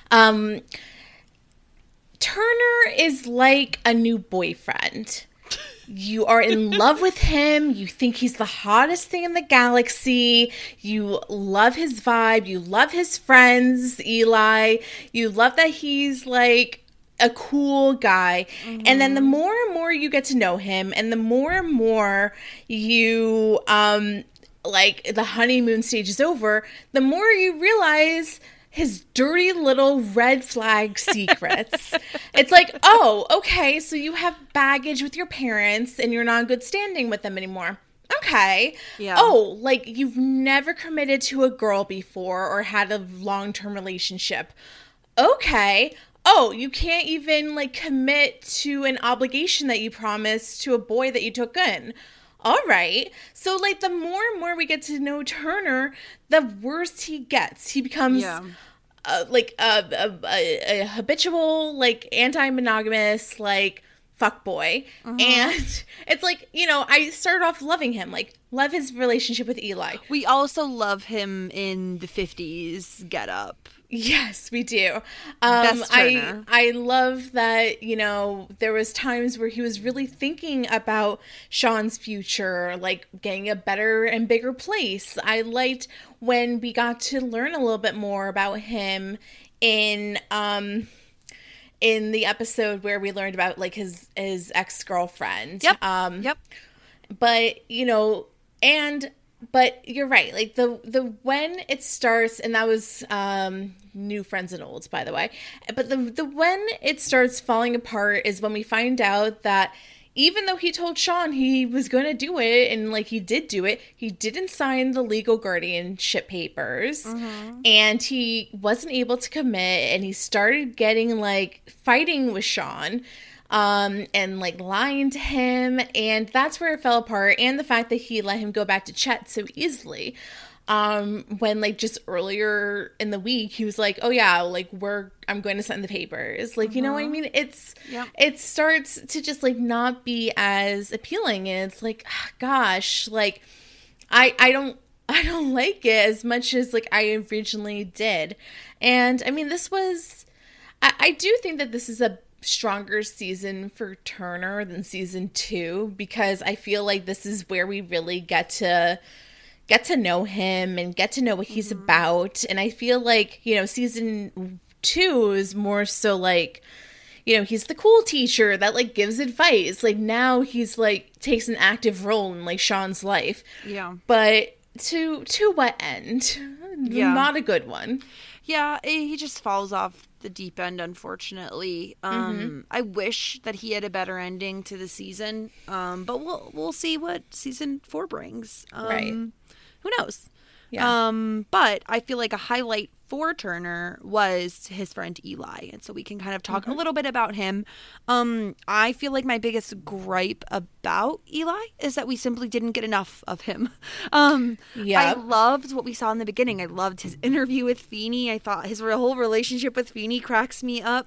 Turner is like a new boyfriend. You are in love with him. You think he's the hottest thing in the galaxy. You love his vibe. You love his friends, Eli. You love that he's like a cool guy. And then the more and more you get to know him, and the more and more you, like the honeymoon stage is over, the more you realize his dirty little red flag secrets. It's like, oh, okay, so you have baggage with your parents and you're not in good standing with them anymore. Okay. Yeah. Oh, like you've never committed to a girl before or had a long-term relationship. Okay. Oh, you can't even like commit to an obligation that you promised to a boy that you took in. All right. So like the more and more we get to know Turner, the worse he gets. He becomes a habitual, like, anti-monogamous, like, fuckboy. And it's like, you know, I started off loving him, like, love his relationship with Eli. We also love him in the 50s getup. Yes, we do. Best Turner. I love that, you know, there was times where he was really thinking about Sean's future, like getting a better and bigger place. I liked when we got to learn a little bit more about him in the episode where we learned about, like, his ex-girlfriend. Yep. But, you know, but you're right. Like, the when it starts, and that was New Friends and Olds, by the way. But the when it starts falling apart is when we find out that even though he told Sean he was going to do it, and, like, he did do it, he didn't sign the legal guardianship papers, and he wasn't able to commit, and he started getting, like, fighting with Sean, and, like, lying to him, and that's where it fell apart, and the fact that he let him go back to Chet so easily. When, like, just earlier in the week, he was like, oh yeah, like, I'm going to sign the papers. Like, you know what I mean? It starts to just, like, not be as appealing. And it's like, gosh, like, I don't like it as much as, like, I originally did. And I mean, I do think that this is a stronger season for Turner than season 2, because I feel like this is where we really get to know him and get to know what he's about. And I feel like, you know, season 2 is more so like, you know, he's the cool teacher that, like, gives advice. Like, now he's, like, takes an active role in, like, Sean's life. Yeah. But to what end? Yeah. Not a good one. Yeah, he just falls off the deep end, unfortunately. I wish that he had a better ending to the season. But we'll see what season 4 brings. Right. Who knows? Yeah. But I feel like a highlight for Turner was his friend Eli. And so we can kind of talk a little bit about him. I feel like my biggest gripe about Eli is that we simply didn't get enough of him. I loved what we saw in the beginning. I loved his interview with Feeney. I thought his whole relationship with Feeney cracks me up.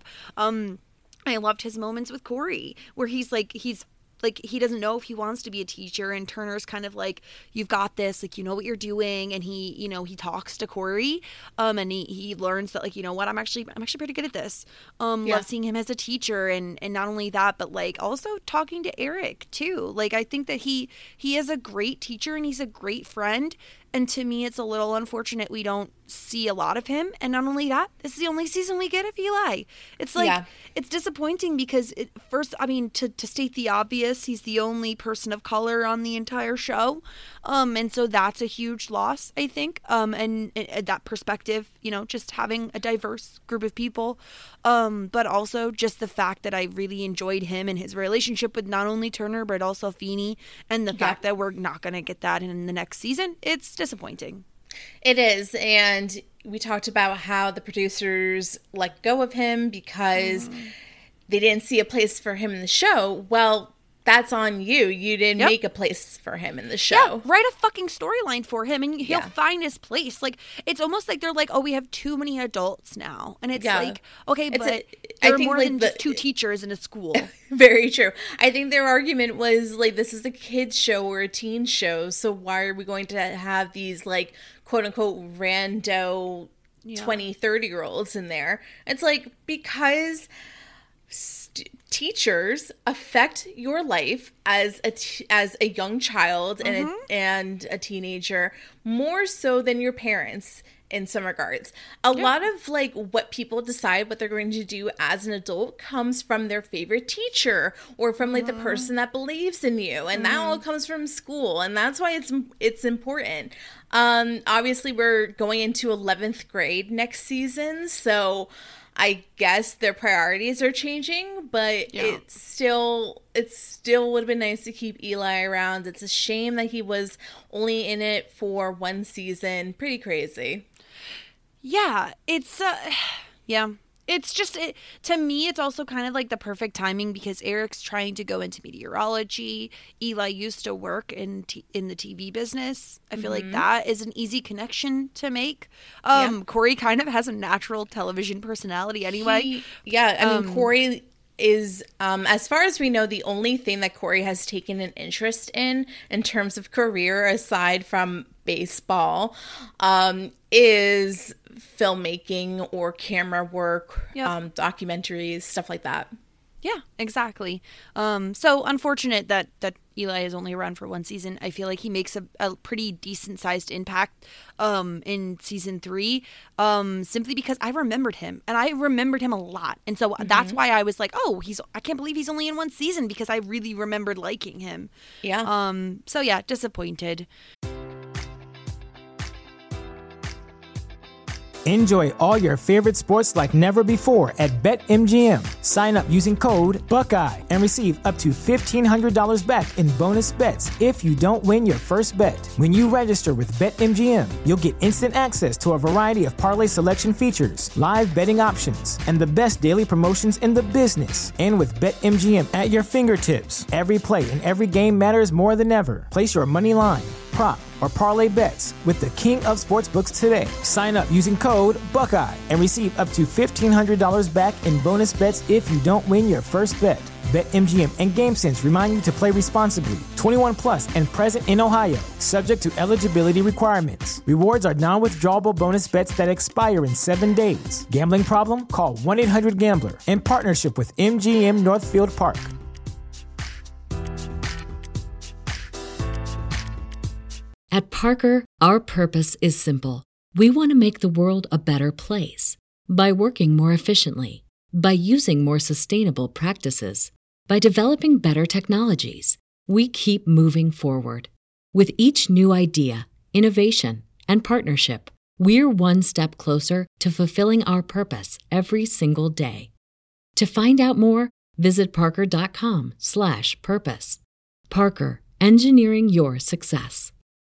I loved his moments with Corey, where he's he doesn't know if he wants to be a teacher, and Turner's kind of like, you've got this, like, you know what you're doing. And he, you know, he talks to Corey, and he learns that, like, you know what, I'm actually pretty good at this. Love seeing him as a teacher, and not only that, but, like, also talking to Eric too. Like, I think that he is a great teacher and he's a great friend. And to me, it's a little unfortunate we don't see a lot of him. And not only that, this is the only season we get of Eli. It's like, it's disappointing because to state the obvious, he's the only person of color on the entire show. And so that's a huge loss, I think. And that perspective, you know, just having a diverse group of people. But also just the fact that I really enjoyed him and his relationship with not only Turner, but also Feeney. And the fact that we're not going to get that in the next season, it's disappointing. It is. And we talked about how the producers let go of him because they didn't see a place for him in the show. Well, that's on you. You didn't make a place for him in the show. Yeah, write a fucking storyline for him and he'll find his place. Like, it's almost like they're like, oh, we have too many adults now. And it's like, okay, but there are more than just 2 teachers in a school. Very true. I think their argument was, like, this is a kid's show or a teen show, so why are we going to have these, like, quote-unquote rando 20, 30-year-olds in there? It's like, because teachers affect your life as a young child and a teenager more so than your parents in some regards. A lot of, like, what people decide what they're going to do as an adult comes from their favorite teacher or from, like, the person that believes in you, and that all comes from school, and that's why it's important. Obviously we're going into 11th grade next season, so I guess their priorities are changing, but it still would have been nice to keep Eli around. It's a shame that he was only in it for 1 season. Pretty crazy. Yeah, it's It's just, to me, it's also kind of like the perfect timing because Eric's trying to go into meteorology. Eli used to work in the TV business. I feel like that is an easy connection to make. Corey kind of has a natural television personality anyway. I mean, Corey is, as far as we know, the only thing that Corey has taken an interest in terms of career, aside from baseball, is filmmaking or camera work, documentaries, stuff like that. Yeah, exactly. So unfortunate that Eli is only around for one season. I feel like he makes a pretty decent sized impact in season 3, simply because I remembered him and I remembered him a lot. And so that's why I was like, oh, I can't believe he's only in one season, because I really remembered liking him. Yeah. So yeah, disappointed. Enjoy all your favorite sports like never before at BetMGM. Sign up using code Buckeye and receive up to $1,500 back in bonus bets if you don't win your first bet. When you register with BetMGM, you'll get instant access to a variety of parlay selection features, live betting options, and the best daily promotions in the business. And with BetMGM at your fingertips, every play and every game matters more than ever. Place your money line, prop, or parlay bets with the king of sportsbooks today. Sign up using code Buckeye and receive up to $1,500 back in bonus bets if you don't win your first bet. BetMGM and GameSense remind you to play responsibly. 21 plus and present in Ohio, subject to eligibility requirements. Rewards are non-withdrawable bonus bets that expire in 7 days. Gambling problem? Call 1-800-GAMBLER. In partnership with MGM Northfield Park. At Parker, our purpose is simple. We want to make the world a better place by working more efficiently, by using more sustainable practices, by developing better technologies. We keep moving forward. With each new idea, innovation, and partnership, we're one step closer to fulfilling our purpose every single day. To find out more, visit parker.com/purpose. Parker, engineering your success.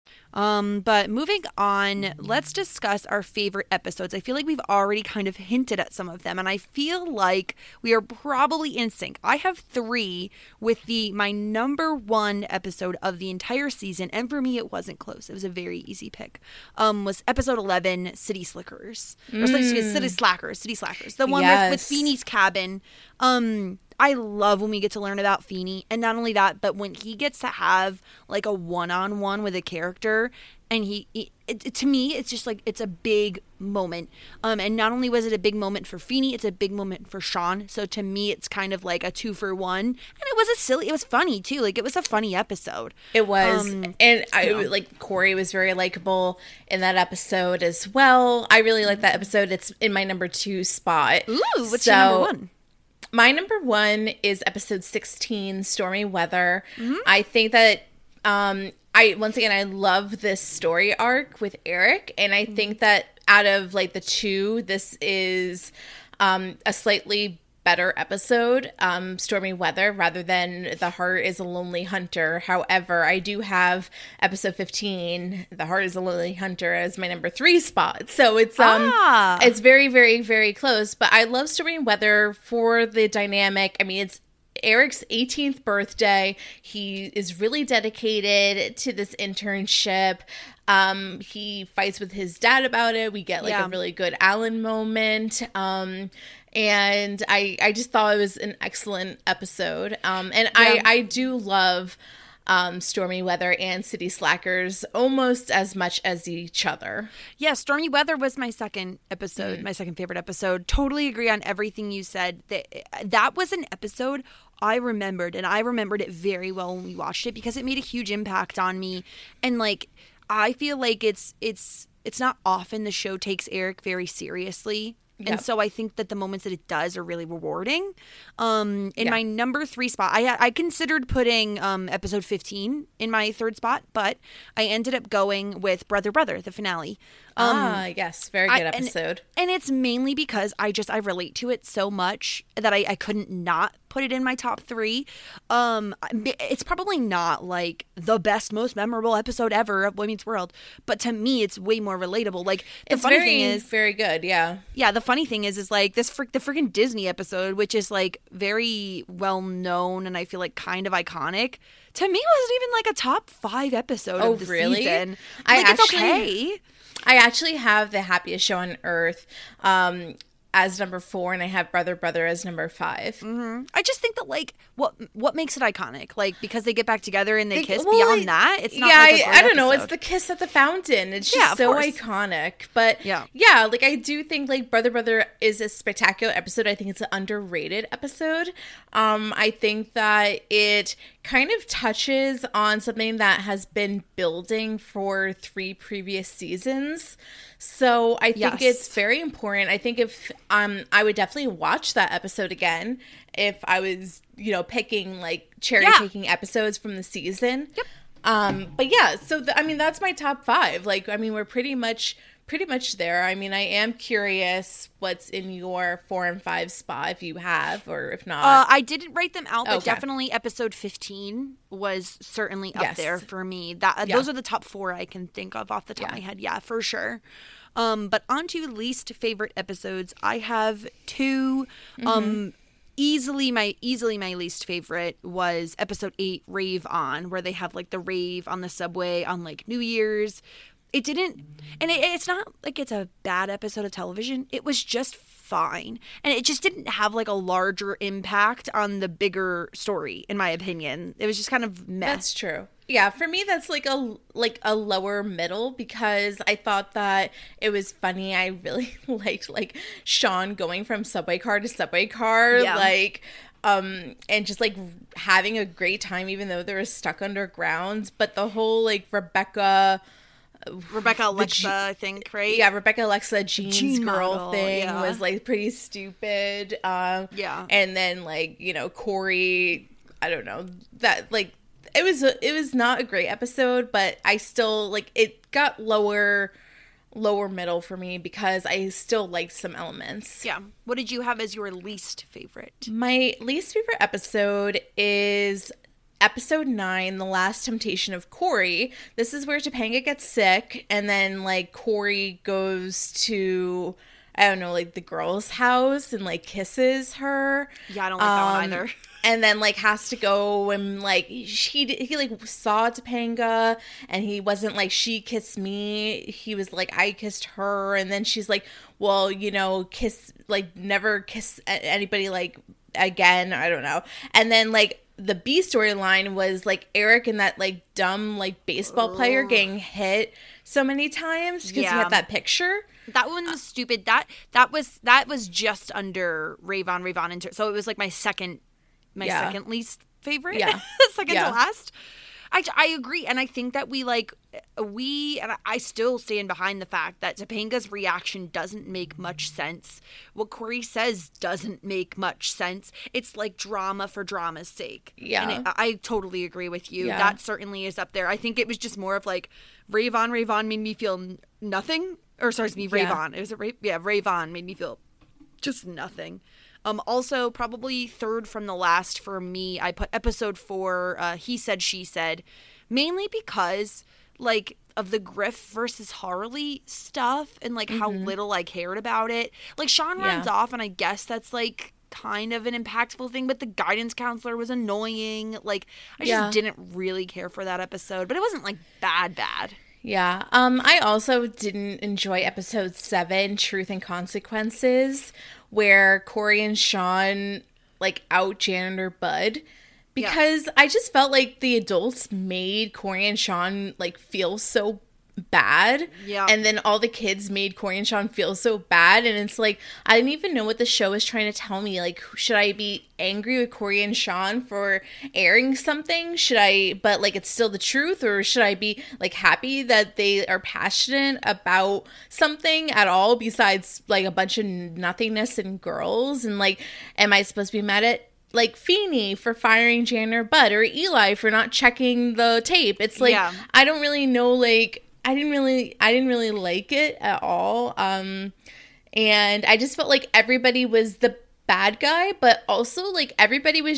But moving on, let's discuss our favorite episodes. I feel like we've already kind of hinted at some of them, and I feel like we are probably in sync. I have 3 with my number 1 episode of the entire season, and for me, it wasn't close. It was a very easy pick. Was episode 11, City Slickers. Or City Slackers. The one with Feeney's cabin. I love when we get to learn about Feeney, and not only that, but when he gets to have like a one-on-one with a character, and to me, it's just like, it's a big moment. And not only was it a big moment for Feeney, it's a big moment for Sean. So to me, it's kind of like a 2-for-1, and it was funny too. Like, it was a funny episode. It was, like, Corey was very likable in that episode as well. I really like that episode. It's in my number 2 spot. Ooh, what's your number 1? My number 1 is episode 16, Stormy Weather. I think that I love this story arc with Eric, and I think that out of like the 2, this is a slightly better episode, Stormy Weather, rather than The Heart is a Lonely Hunter. However, I do have episode 15, The Heart is a Lonely Hunter, as my number 3 spot. So it's very, very, very close. But I love Stormy Weather for the dynamic. I mean, it's Eric's 18th birthday. He is really dedicated to this internship. He fights with his dad about it. We get a really good Alan moment. And I just thought it was an excellent episode. I do love Stormy Weather and City Slackers almost as much as each other. Yeah, Stormy Weather was my second episode, my second favorite episode. Totally agree on everything you said. That was an episode I remembered, and I remembered it very well when we watched it because it made a huge impact on me. And like, I feel like it's not often the show takes Eric very seriously. Yep. And so I think that the moments that it does are really rewarding. In my number 3 spot, I considered putting episode 15 in my 3rd spot, but I ended up going with Brother, the finale. Yes, very good episode. And it's mainly because I relate to it so much that I couldn't not put it in my top 3. It's probably not like the best, most memorable episode ever of Boy Meets World, but to me, it's way more relatable. Like, the funny thing is, very good. Yeah. Yeah. The funny thing is like the freaking Disney episode, which is like very well known and I feel like kind of iconic, to me wasn't even like a top 5 episode of the season. It's okay. I actually have The Happiest Show on Earth as number 4, and I have Brother Brother as number 5. Mm-hmm. I just think that like what makes it iconic, like because they get back together and they kiss. Beyond that, it's not. Yeah, I don't know. It's the kiss at the fountain. It's just so iconic. But yeah, like I do think like Brother Brother is a spectacular episode. I think it's an underrated episode. I think that it kind of touches on something that has been building for 3 previous seasons. So I think it's very important. I think if I would definitely watch that episode again if I was, picking like cherry picking episodes from the season. Yep. But yeah, so that's my top 5. Like, we're pretty much there. I am curious what's in your 4 and 5 spot if you have, or if not. I didn't write them out, but definitely episode 15 was certainly up there for me. Those are the top 4 I can think of off the top of my head. Yeah, for sure. But on to least favorite episodes. I have 2. Easily my least favorite was episode 8, Rave On, where they have like the rave on the subway on like New Year's. It didn't, and it's not like it's a bad episode of television. It was just fine, and it just didn't have like a larger impact on the bigger story, in my opinion. It was just kind of meh. That's true. Yeah, for me, that's like a lower middle, because I thought that it was funny. I really liked like Sean going from subway car to subway car, and just like having a great time, even though they were stuck underground. But the whole like Rebecca Alexa, I think, right? Yeah, Rebecca Alexa jeans girl model, thing was like pretty stupid. And then like Corey, I don't know, that like it was not a great episode, but I still like it got lower middle for me because I still liked some elements. Yeah. What did you have as your least favorite? My least favorite episode is episode 9, The Last Temptation of Corey. This is where Topanga gets sick, and then like Corey goes to, I don't know, like the girl's house and like kisses her. Yeah, I don't like that one either. And then like has to go and like he like saw Topanga, and he wasn't like, she kissed me. He was like, I kissed her. And then she's like, well, kiss, like never kiss anybody like again. I don't know. And then like the B storyline was like Eric and that like dumb like baseball player getting hit so many times because he had that picture. That one was stupid. That was just under Rave On. So it was like my second least favorite. Yeah. Second to last. I agree, and I think that I still stand behind the fact that Topanga's reaction doesn't make much sense. What Corey says doesn't make much sense. It's like drama for drama's sake. Yeah. And I totally agree with you. Yeah. That certainly is up there. I think it was just more of like Rave On made me feel nothing. Or sorry, Rave On. It was Rave On made me feel just nothing. Also, probably third from the last for me, I put episode 4, He Said, She Said, mainly because, like, of the Griff versus Harley stuff and, like, how little I cared about it. Like, Sean runs off, and I guess that's, like, kind of an impactful thing, but the guidance counselor was annoying. Like, I just didn't really care for that episode, but it wasn't, like, bad. Yeah. I also didn't enjoy episode 7, Truth and Consequences, where Corey and Sean like out janitor Bud, because I just felt like the adults made Corey and Sean like feel so bad. Yeah. And then all the kids made Corey and Sean feel so bad. And it's like, I didn't even know what the show is trying to tell me. Like, should I be angry with Corey and Sean for airing something? But like, it's still the truth? Or should I be like happy that they are passionate about something at all besides like a bunch of nothingness and girls? And like, am I supposed to be mad at like Feeney for firing janitor Bud or Eli for not checking the tape? It's like, I don't really know, like, I didn't really like it at all. And I just felt like everybody was the bad guy, but also like everybody was just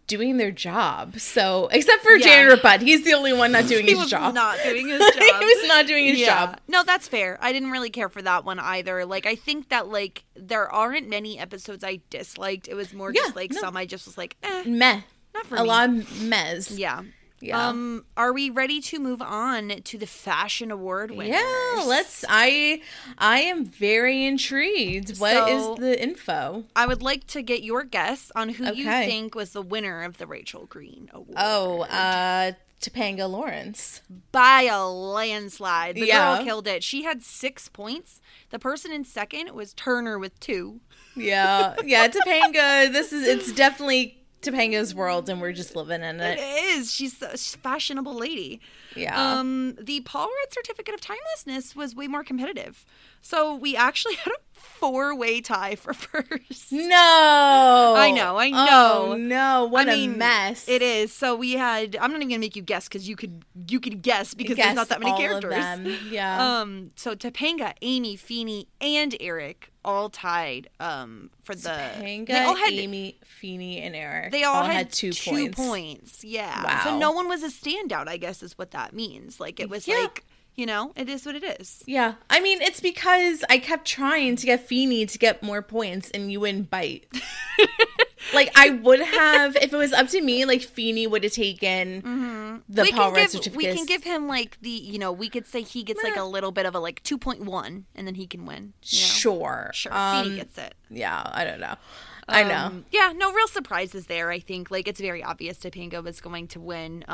doing their job. So, except for Janitor Bud, he's the only one not doing his job. He was not doing his job. He was not doing his job. No, that's fair. I didn't really care for that one either. Like, I think that, like, there aren't many episodes I disliked. It was more just, like, some I just was like, meh. Not for me. A lot of mehs. Yeah. Yeah. Are we ready to move on to the Fashion Award winners? Yeah, let's. I am very intrigued. What is the info? I would like to get your guess on who you think was the winner of the Rachel Green Award. Topanga Lawrence. By a landslide. The girl killed it. She had 6 points. The person in second was Turner with 2. Yeah. Yeah, Topanga, it's definitely Topanga's world, and we're just living in it. It is. She's a fashionable lady. Yeah. The Paul Rudd Certificate of Timelessness was way more competitive. So we actually had a 4-way tie for first. No. I know. Oh, no. What a mess. It is. So we had, I'm not even going to make you guess because you could guess because there's not that many characters. Of them. Yeah. So Topanga, Amy, Feeney, and Eric all tied for the Topanga, Amy, Feeney, and Eric. They all had 2 points. Yeah. Wow. So no one was a standout, I guess is what that means. Like it was like, you know, it is what it is. Yeah. I mean, it's because I kept trying to get Feeney to get more points and you wouldn't bite. Like, I would have, if it was up to me, like, Feeney would have taken the Paul Rudd certificate. We can give him, like, we could say he gets, like, a little bit of a, like, 2.1, and then he can win. You know? Sure. Feeney gets it. Yeah, I don't know. I know. Yeah, no real surprises there, I think. Like, it's very obvious Topanga was going to win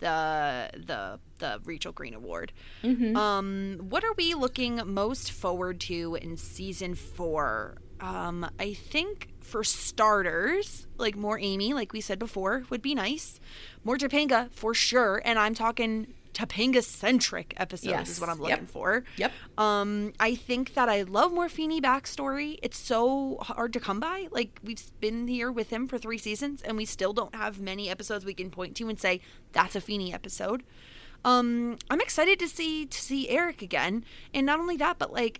the Rachel Green Award. Mm-hmm. What are we looking most forward to in season 4? I think for starters, like more Amy, like we said before, would be nice. More Topanga, for sure. And I'm talking Topanga-centric episodes is what I'm looking for. Yep. I think that I love more Feeney backstory. It's so hard to come by. Like, we've been here with him for 3 seasons, and we still don't have many episodes we can point to and say, that's a Feeney episode. I'm excited to see Eric again. And not only that, but, like,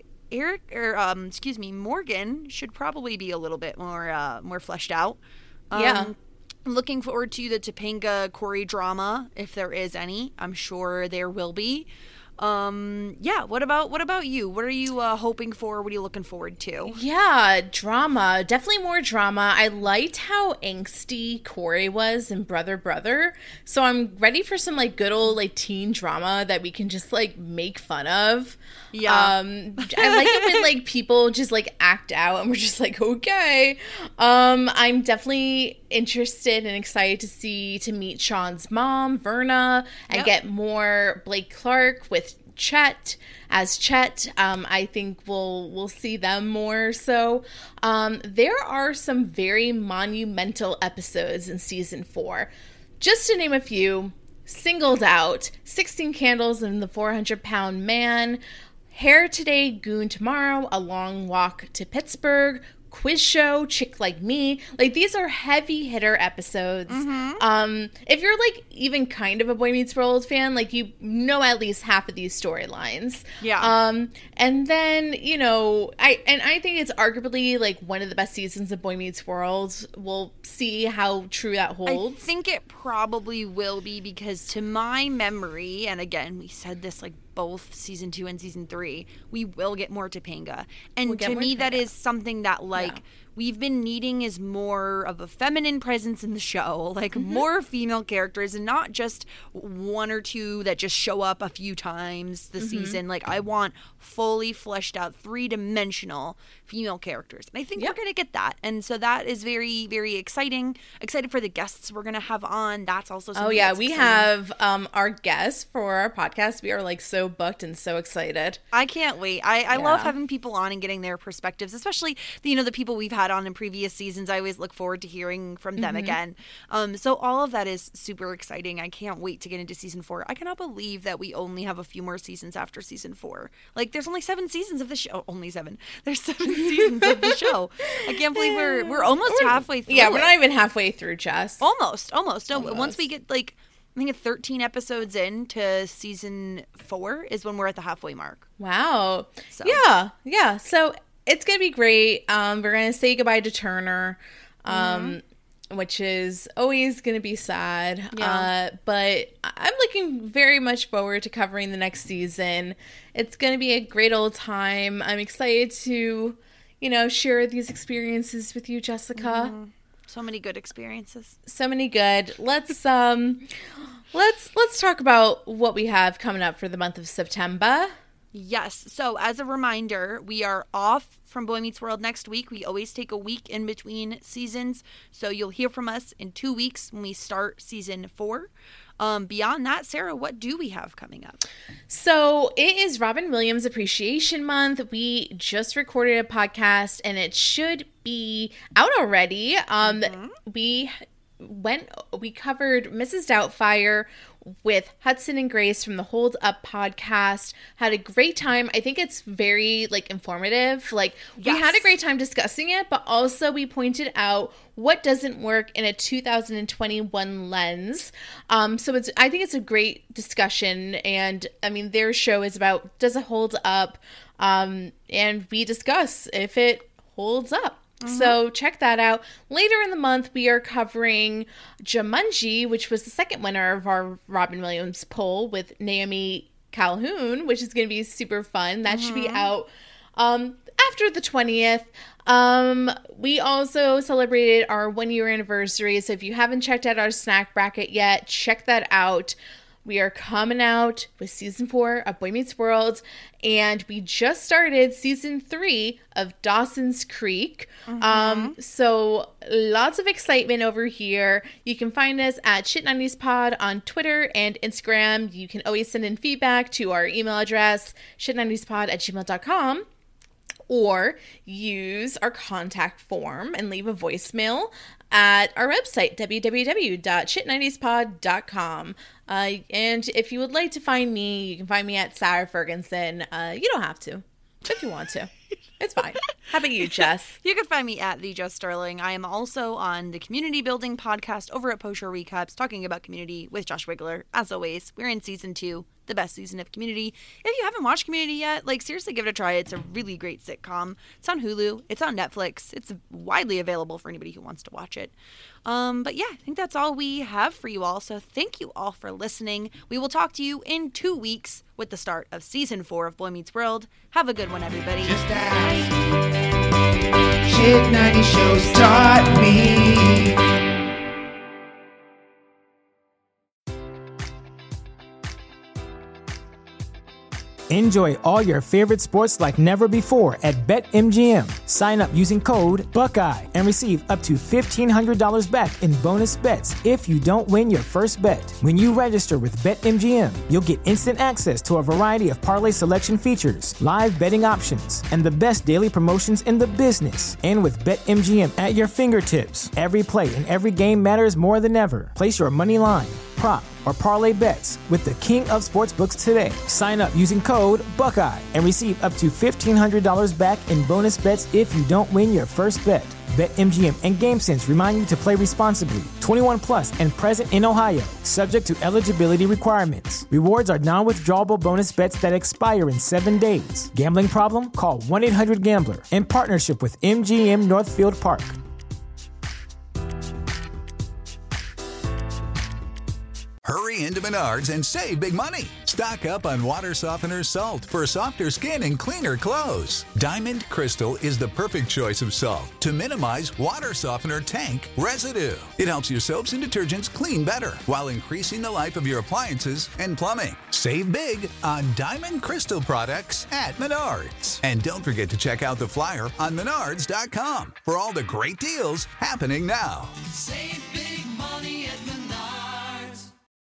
Morgan should probably be a little bit more fleshed out. I'm looking forward to the Topanga Corey drama, if there is any. I'm sure there will be. What about you? What are you hoping for? What are you looking forward to? Yeah, drama. Definitely more drama. I liked how angsty Corey was in Brother. So I'm ready for some like good old like teen drama that we can just like make fun of. Yeah. I like it when like people just like act out and we're just like, okay. I'm definitely interested and excited to meet Sean's mom, Verna, and get more Blake Clark with Chet as Chet. I think we'll see them more. So there are some very monumental episodes in season 4. Just to name a few, singled out 16 Candles and the 400-Pound Man, Hair Today, Goon Tomorrow, A Long Walk to Pittsburgh, Quiz Show, Chick Like Me. Like, these are heavy hitter episodes. If you're like even kind of a Boy Meets World fan, like you know at least half of these storylines. And then, you know, I think it's arguably like one of the best seasons of Boy Meets World. We'll see how true that holds. I think it probably will be, because to my memory, and again, we said this like both season 2 and season 3, we will get more Topanga. And to me, that is something that like we've been needing, is more of a feminine presence in the show, like more female characters, and not just 1 or 2 that just show up a few times this season. Like, I want fully fleshed out 3-dimensional female characters, and I think we're gonna get that. And so that is very, very exciting. Excited for the guests we're gonna have on. That's also something we exciting. Have our guests for our podcast. We are like so booked and so excited. I can't wait. I love having people on and getting their perspectives, especially the people we've had on in previous seasons. I always look forward to hearing from them again. So all of that is super exciting. I can't wait to get into season 4. I cannot believe that we only have a few more seasons after season 4. Like, there's only 7 seasons of the show. Only 7. There's 7 seasons of the show. I can't believe we're almost halfway through. Yeah, we're not even halfway through, Jess. Almost. No, once we get like, I think 13 episodes into season 4 is when we're at the halfway mark. Wow. So. Yeah. So it's going to be great. We're going to say goodbye to Turner. which is always going to be sad. Yeah. But I'm looking very much forward to covering the next season. It's going to be a great old time. I'm excited to, share these experiences with you, Jessica. Mm-hmm. So many good experiences. So many good. Let's talk about what we have coming up for the month of September. Yes. So as a reminder, we are off from Boy Meets World next week. We always take a week in between seasons. So you'll hear from us in 2 weeks when we start season 4. Beyond that, Sarah, what do we have coming up? So it is Robin Williams Appreciation Month. We just recorded a podcast and it should be out already. We covered Mrs. Doubtfire with Hudson and Grace from the Hold Up podcast. Had a great time. I think it's very informative. We had a great time discussing it, but also we pointed out what doesn't work in a 2021 lens. So I think it's a great discussion. And I mean, their show is about, does it hold up? And we discuss if it holds up. Mm-hmm. So check that out. Later in the month, we are covering Jumanji, which was the second winner of our Robin Williams poll with Naomi Calhoun, which is going to be super fun. That should be out after the 20th. We also celebrated our 1-year anniversary. So if you haven't checked out our snack bracket yet, check that out. We are coming out with season 4 of Boy Meets World, and we just started season 3 of Dawson's Creek. So lots of excitement over here. You can find us at Shit90spod on Twitter and Instagram. You can always send in feedback to our email address, shit90spod@gmail.com. Or use our contact form and leave a voicemail at our website, www.shit90spod.com. And if you would like to find me, you can find me at Sarah Ferguson. You don't have to, if you want to. It's fine. How about you, Jess? You can find me at the Jess Sterling. I am also on the Community Building podcast over at Post Show Recaps, talking about community with Josh Wigler. As always, we're in season 2, the best season of Community. If you haven't watched Community yet, seriously, give it a try. It's a really great sitcom. It's on Hulu. It's on Netflix. It's widely available for anybody who wants to watch it. But yeah, I think that's all we have for you all. So thank you all for listening. We will talk to you in 2 weeks with the start of season 4 of Boy Meets World. Have a good one, everybody. Just ask. Shit 90 shows taught me. Enjoy all your favorite sports like never before at BetMGM. Sign up using code Buckeye and receive up to $1,500 back in bonus bets if you don't win your first bet. When you register with BetMGM, you'll get instant access to a variety of parlay selection features, live betting options, and the best daily promotions in the business. And with BetMGM at your fingertips, every play and every game matters more than ever. Place your money line, prop, or parlay bets with the king of sportsbooks today. Sign up using code Buckeye and receive up to $1,500 back in bonus bets if you don't win your first bet. BetMGM and GameSense remind you to play responsibly. 21 plus and present in Ohio, subject to eligibility requirements. Rewards are non-withdrawable bonus bets that expire in 7 days. Gambling problem? Call 1-800-GAMBLER. In partnership with MGM Northfield Park. Hurry into Menards and save big money. Stock up on water softener salt for softer skin and cleaner clothes. Diamond Crystal is the perfect choice of salt to minimize water softener tank residue. It helps your soaps and detergents clean better while increasing the life of your appliances and plumbing. Save big on Diamond Crystal products at Menards. And don't forget to check out the flyer on Menards.com for all the great deals happening now. Save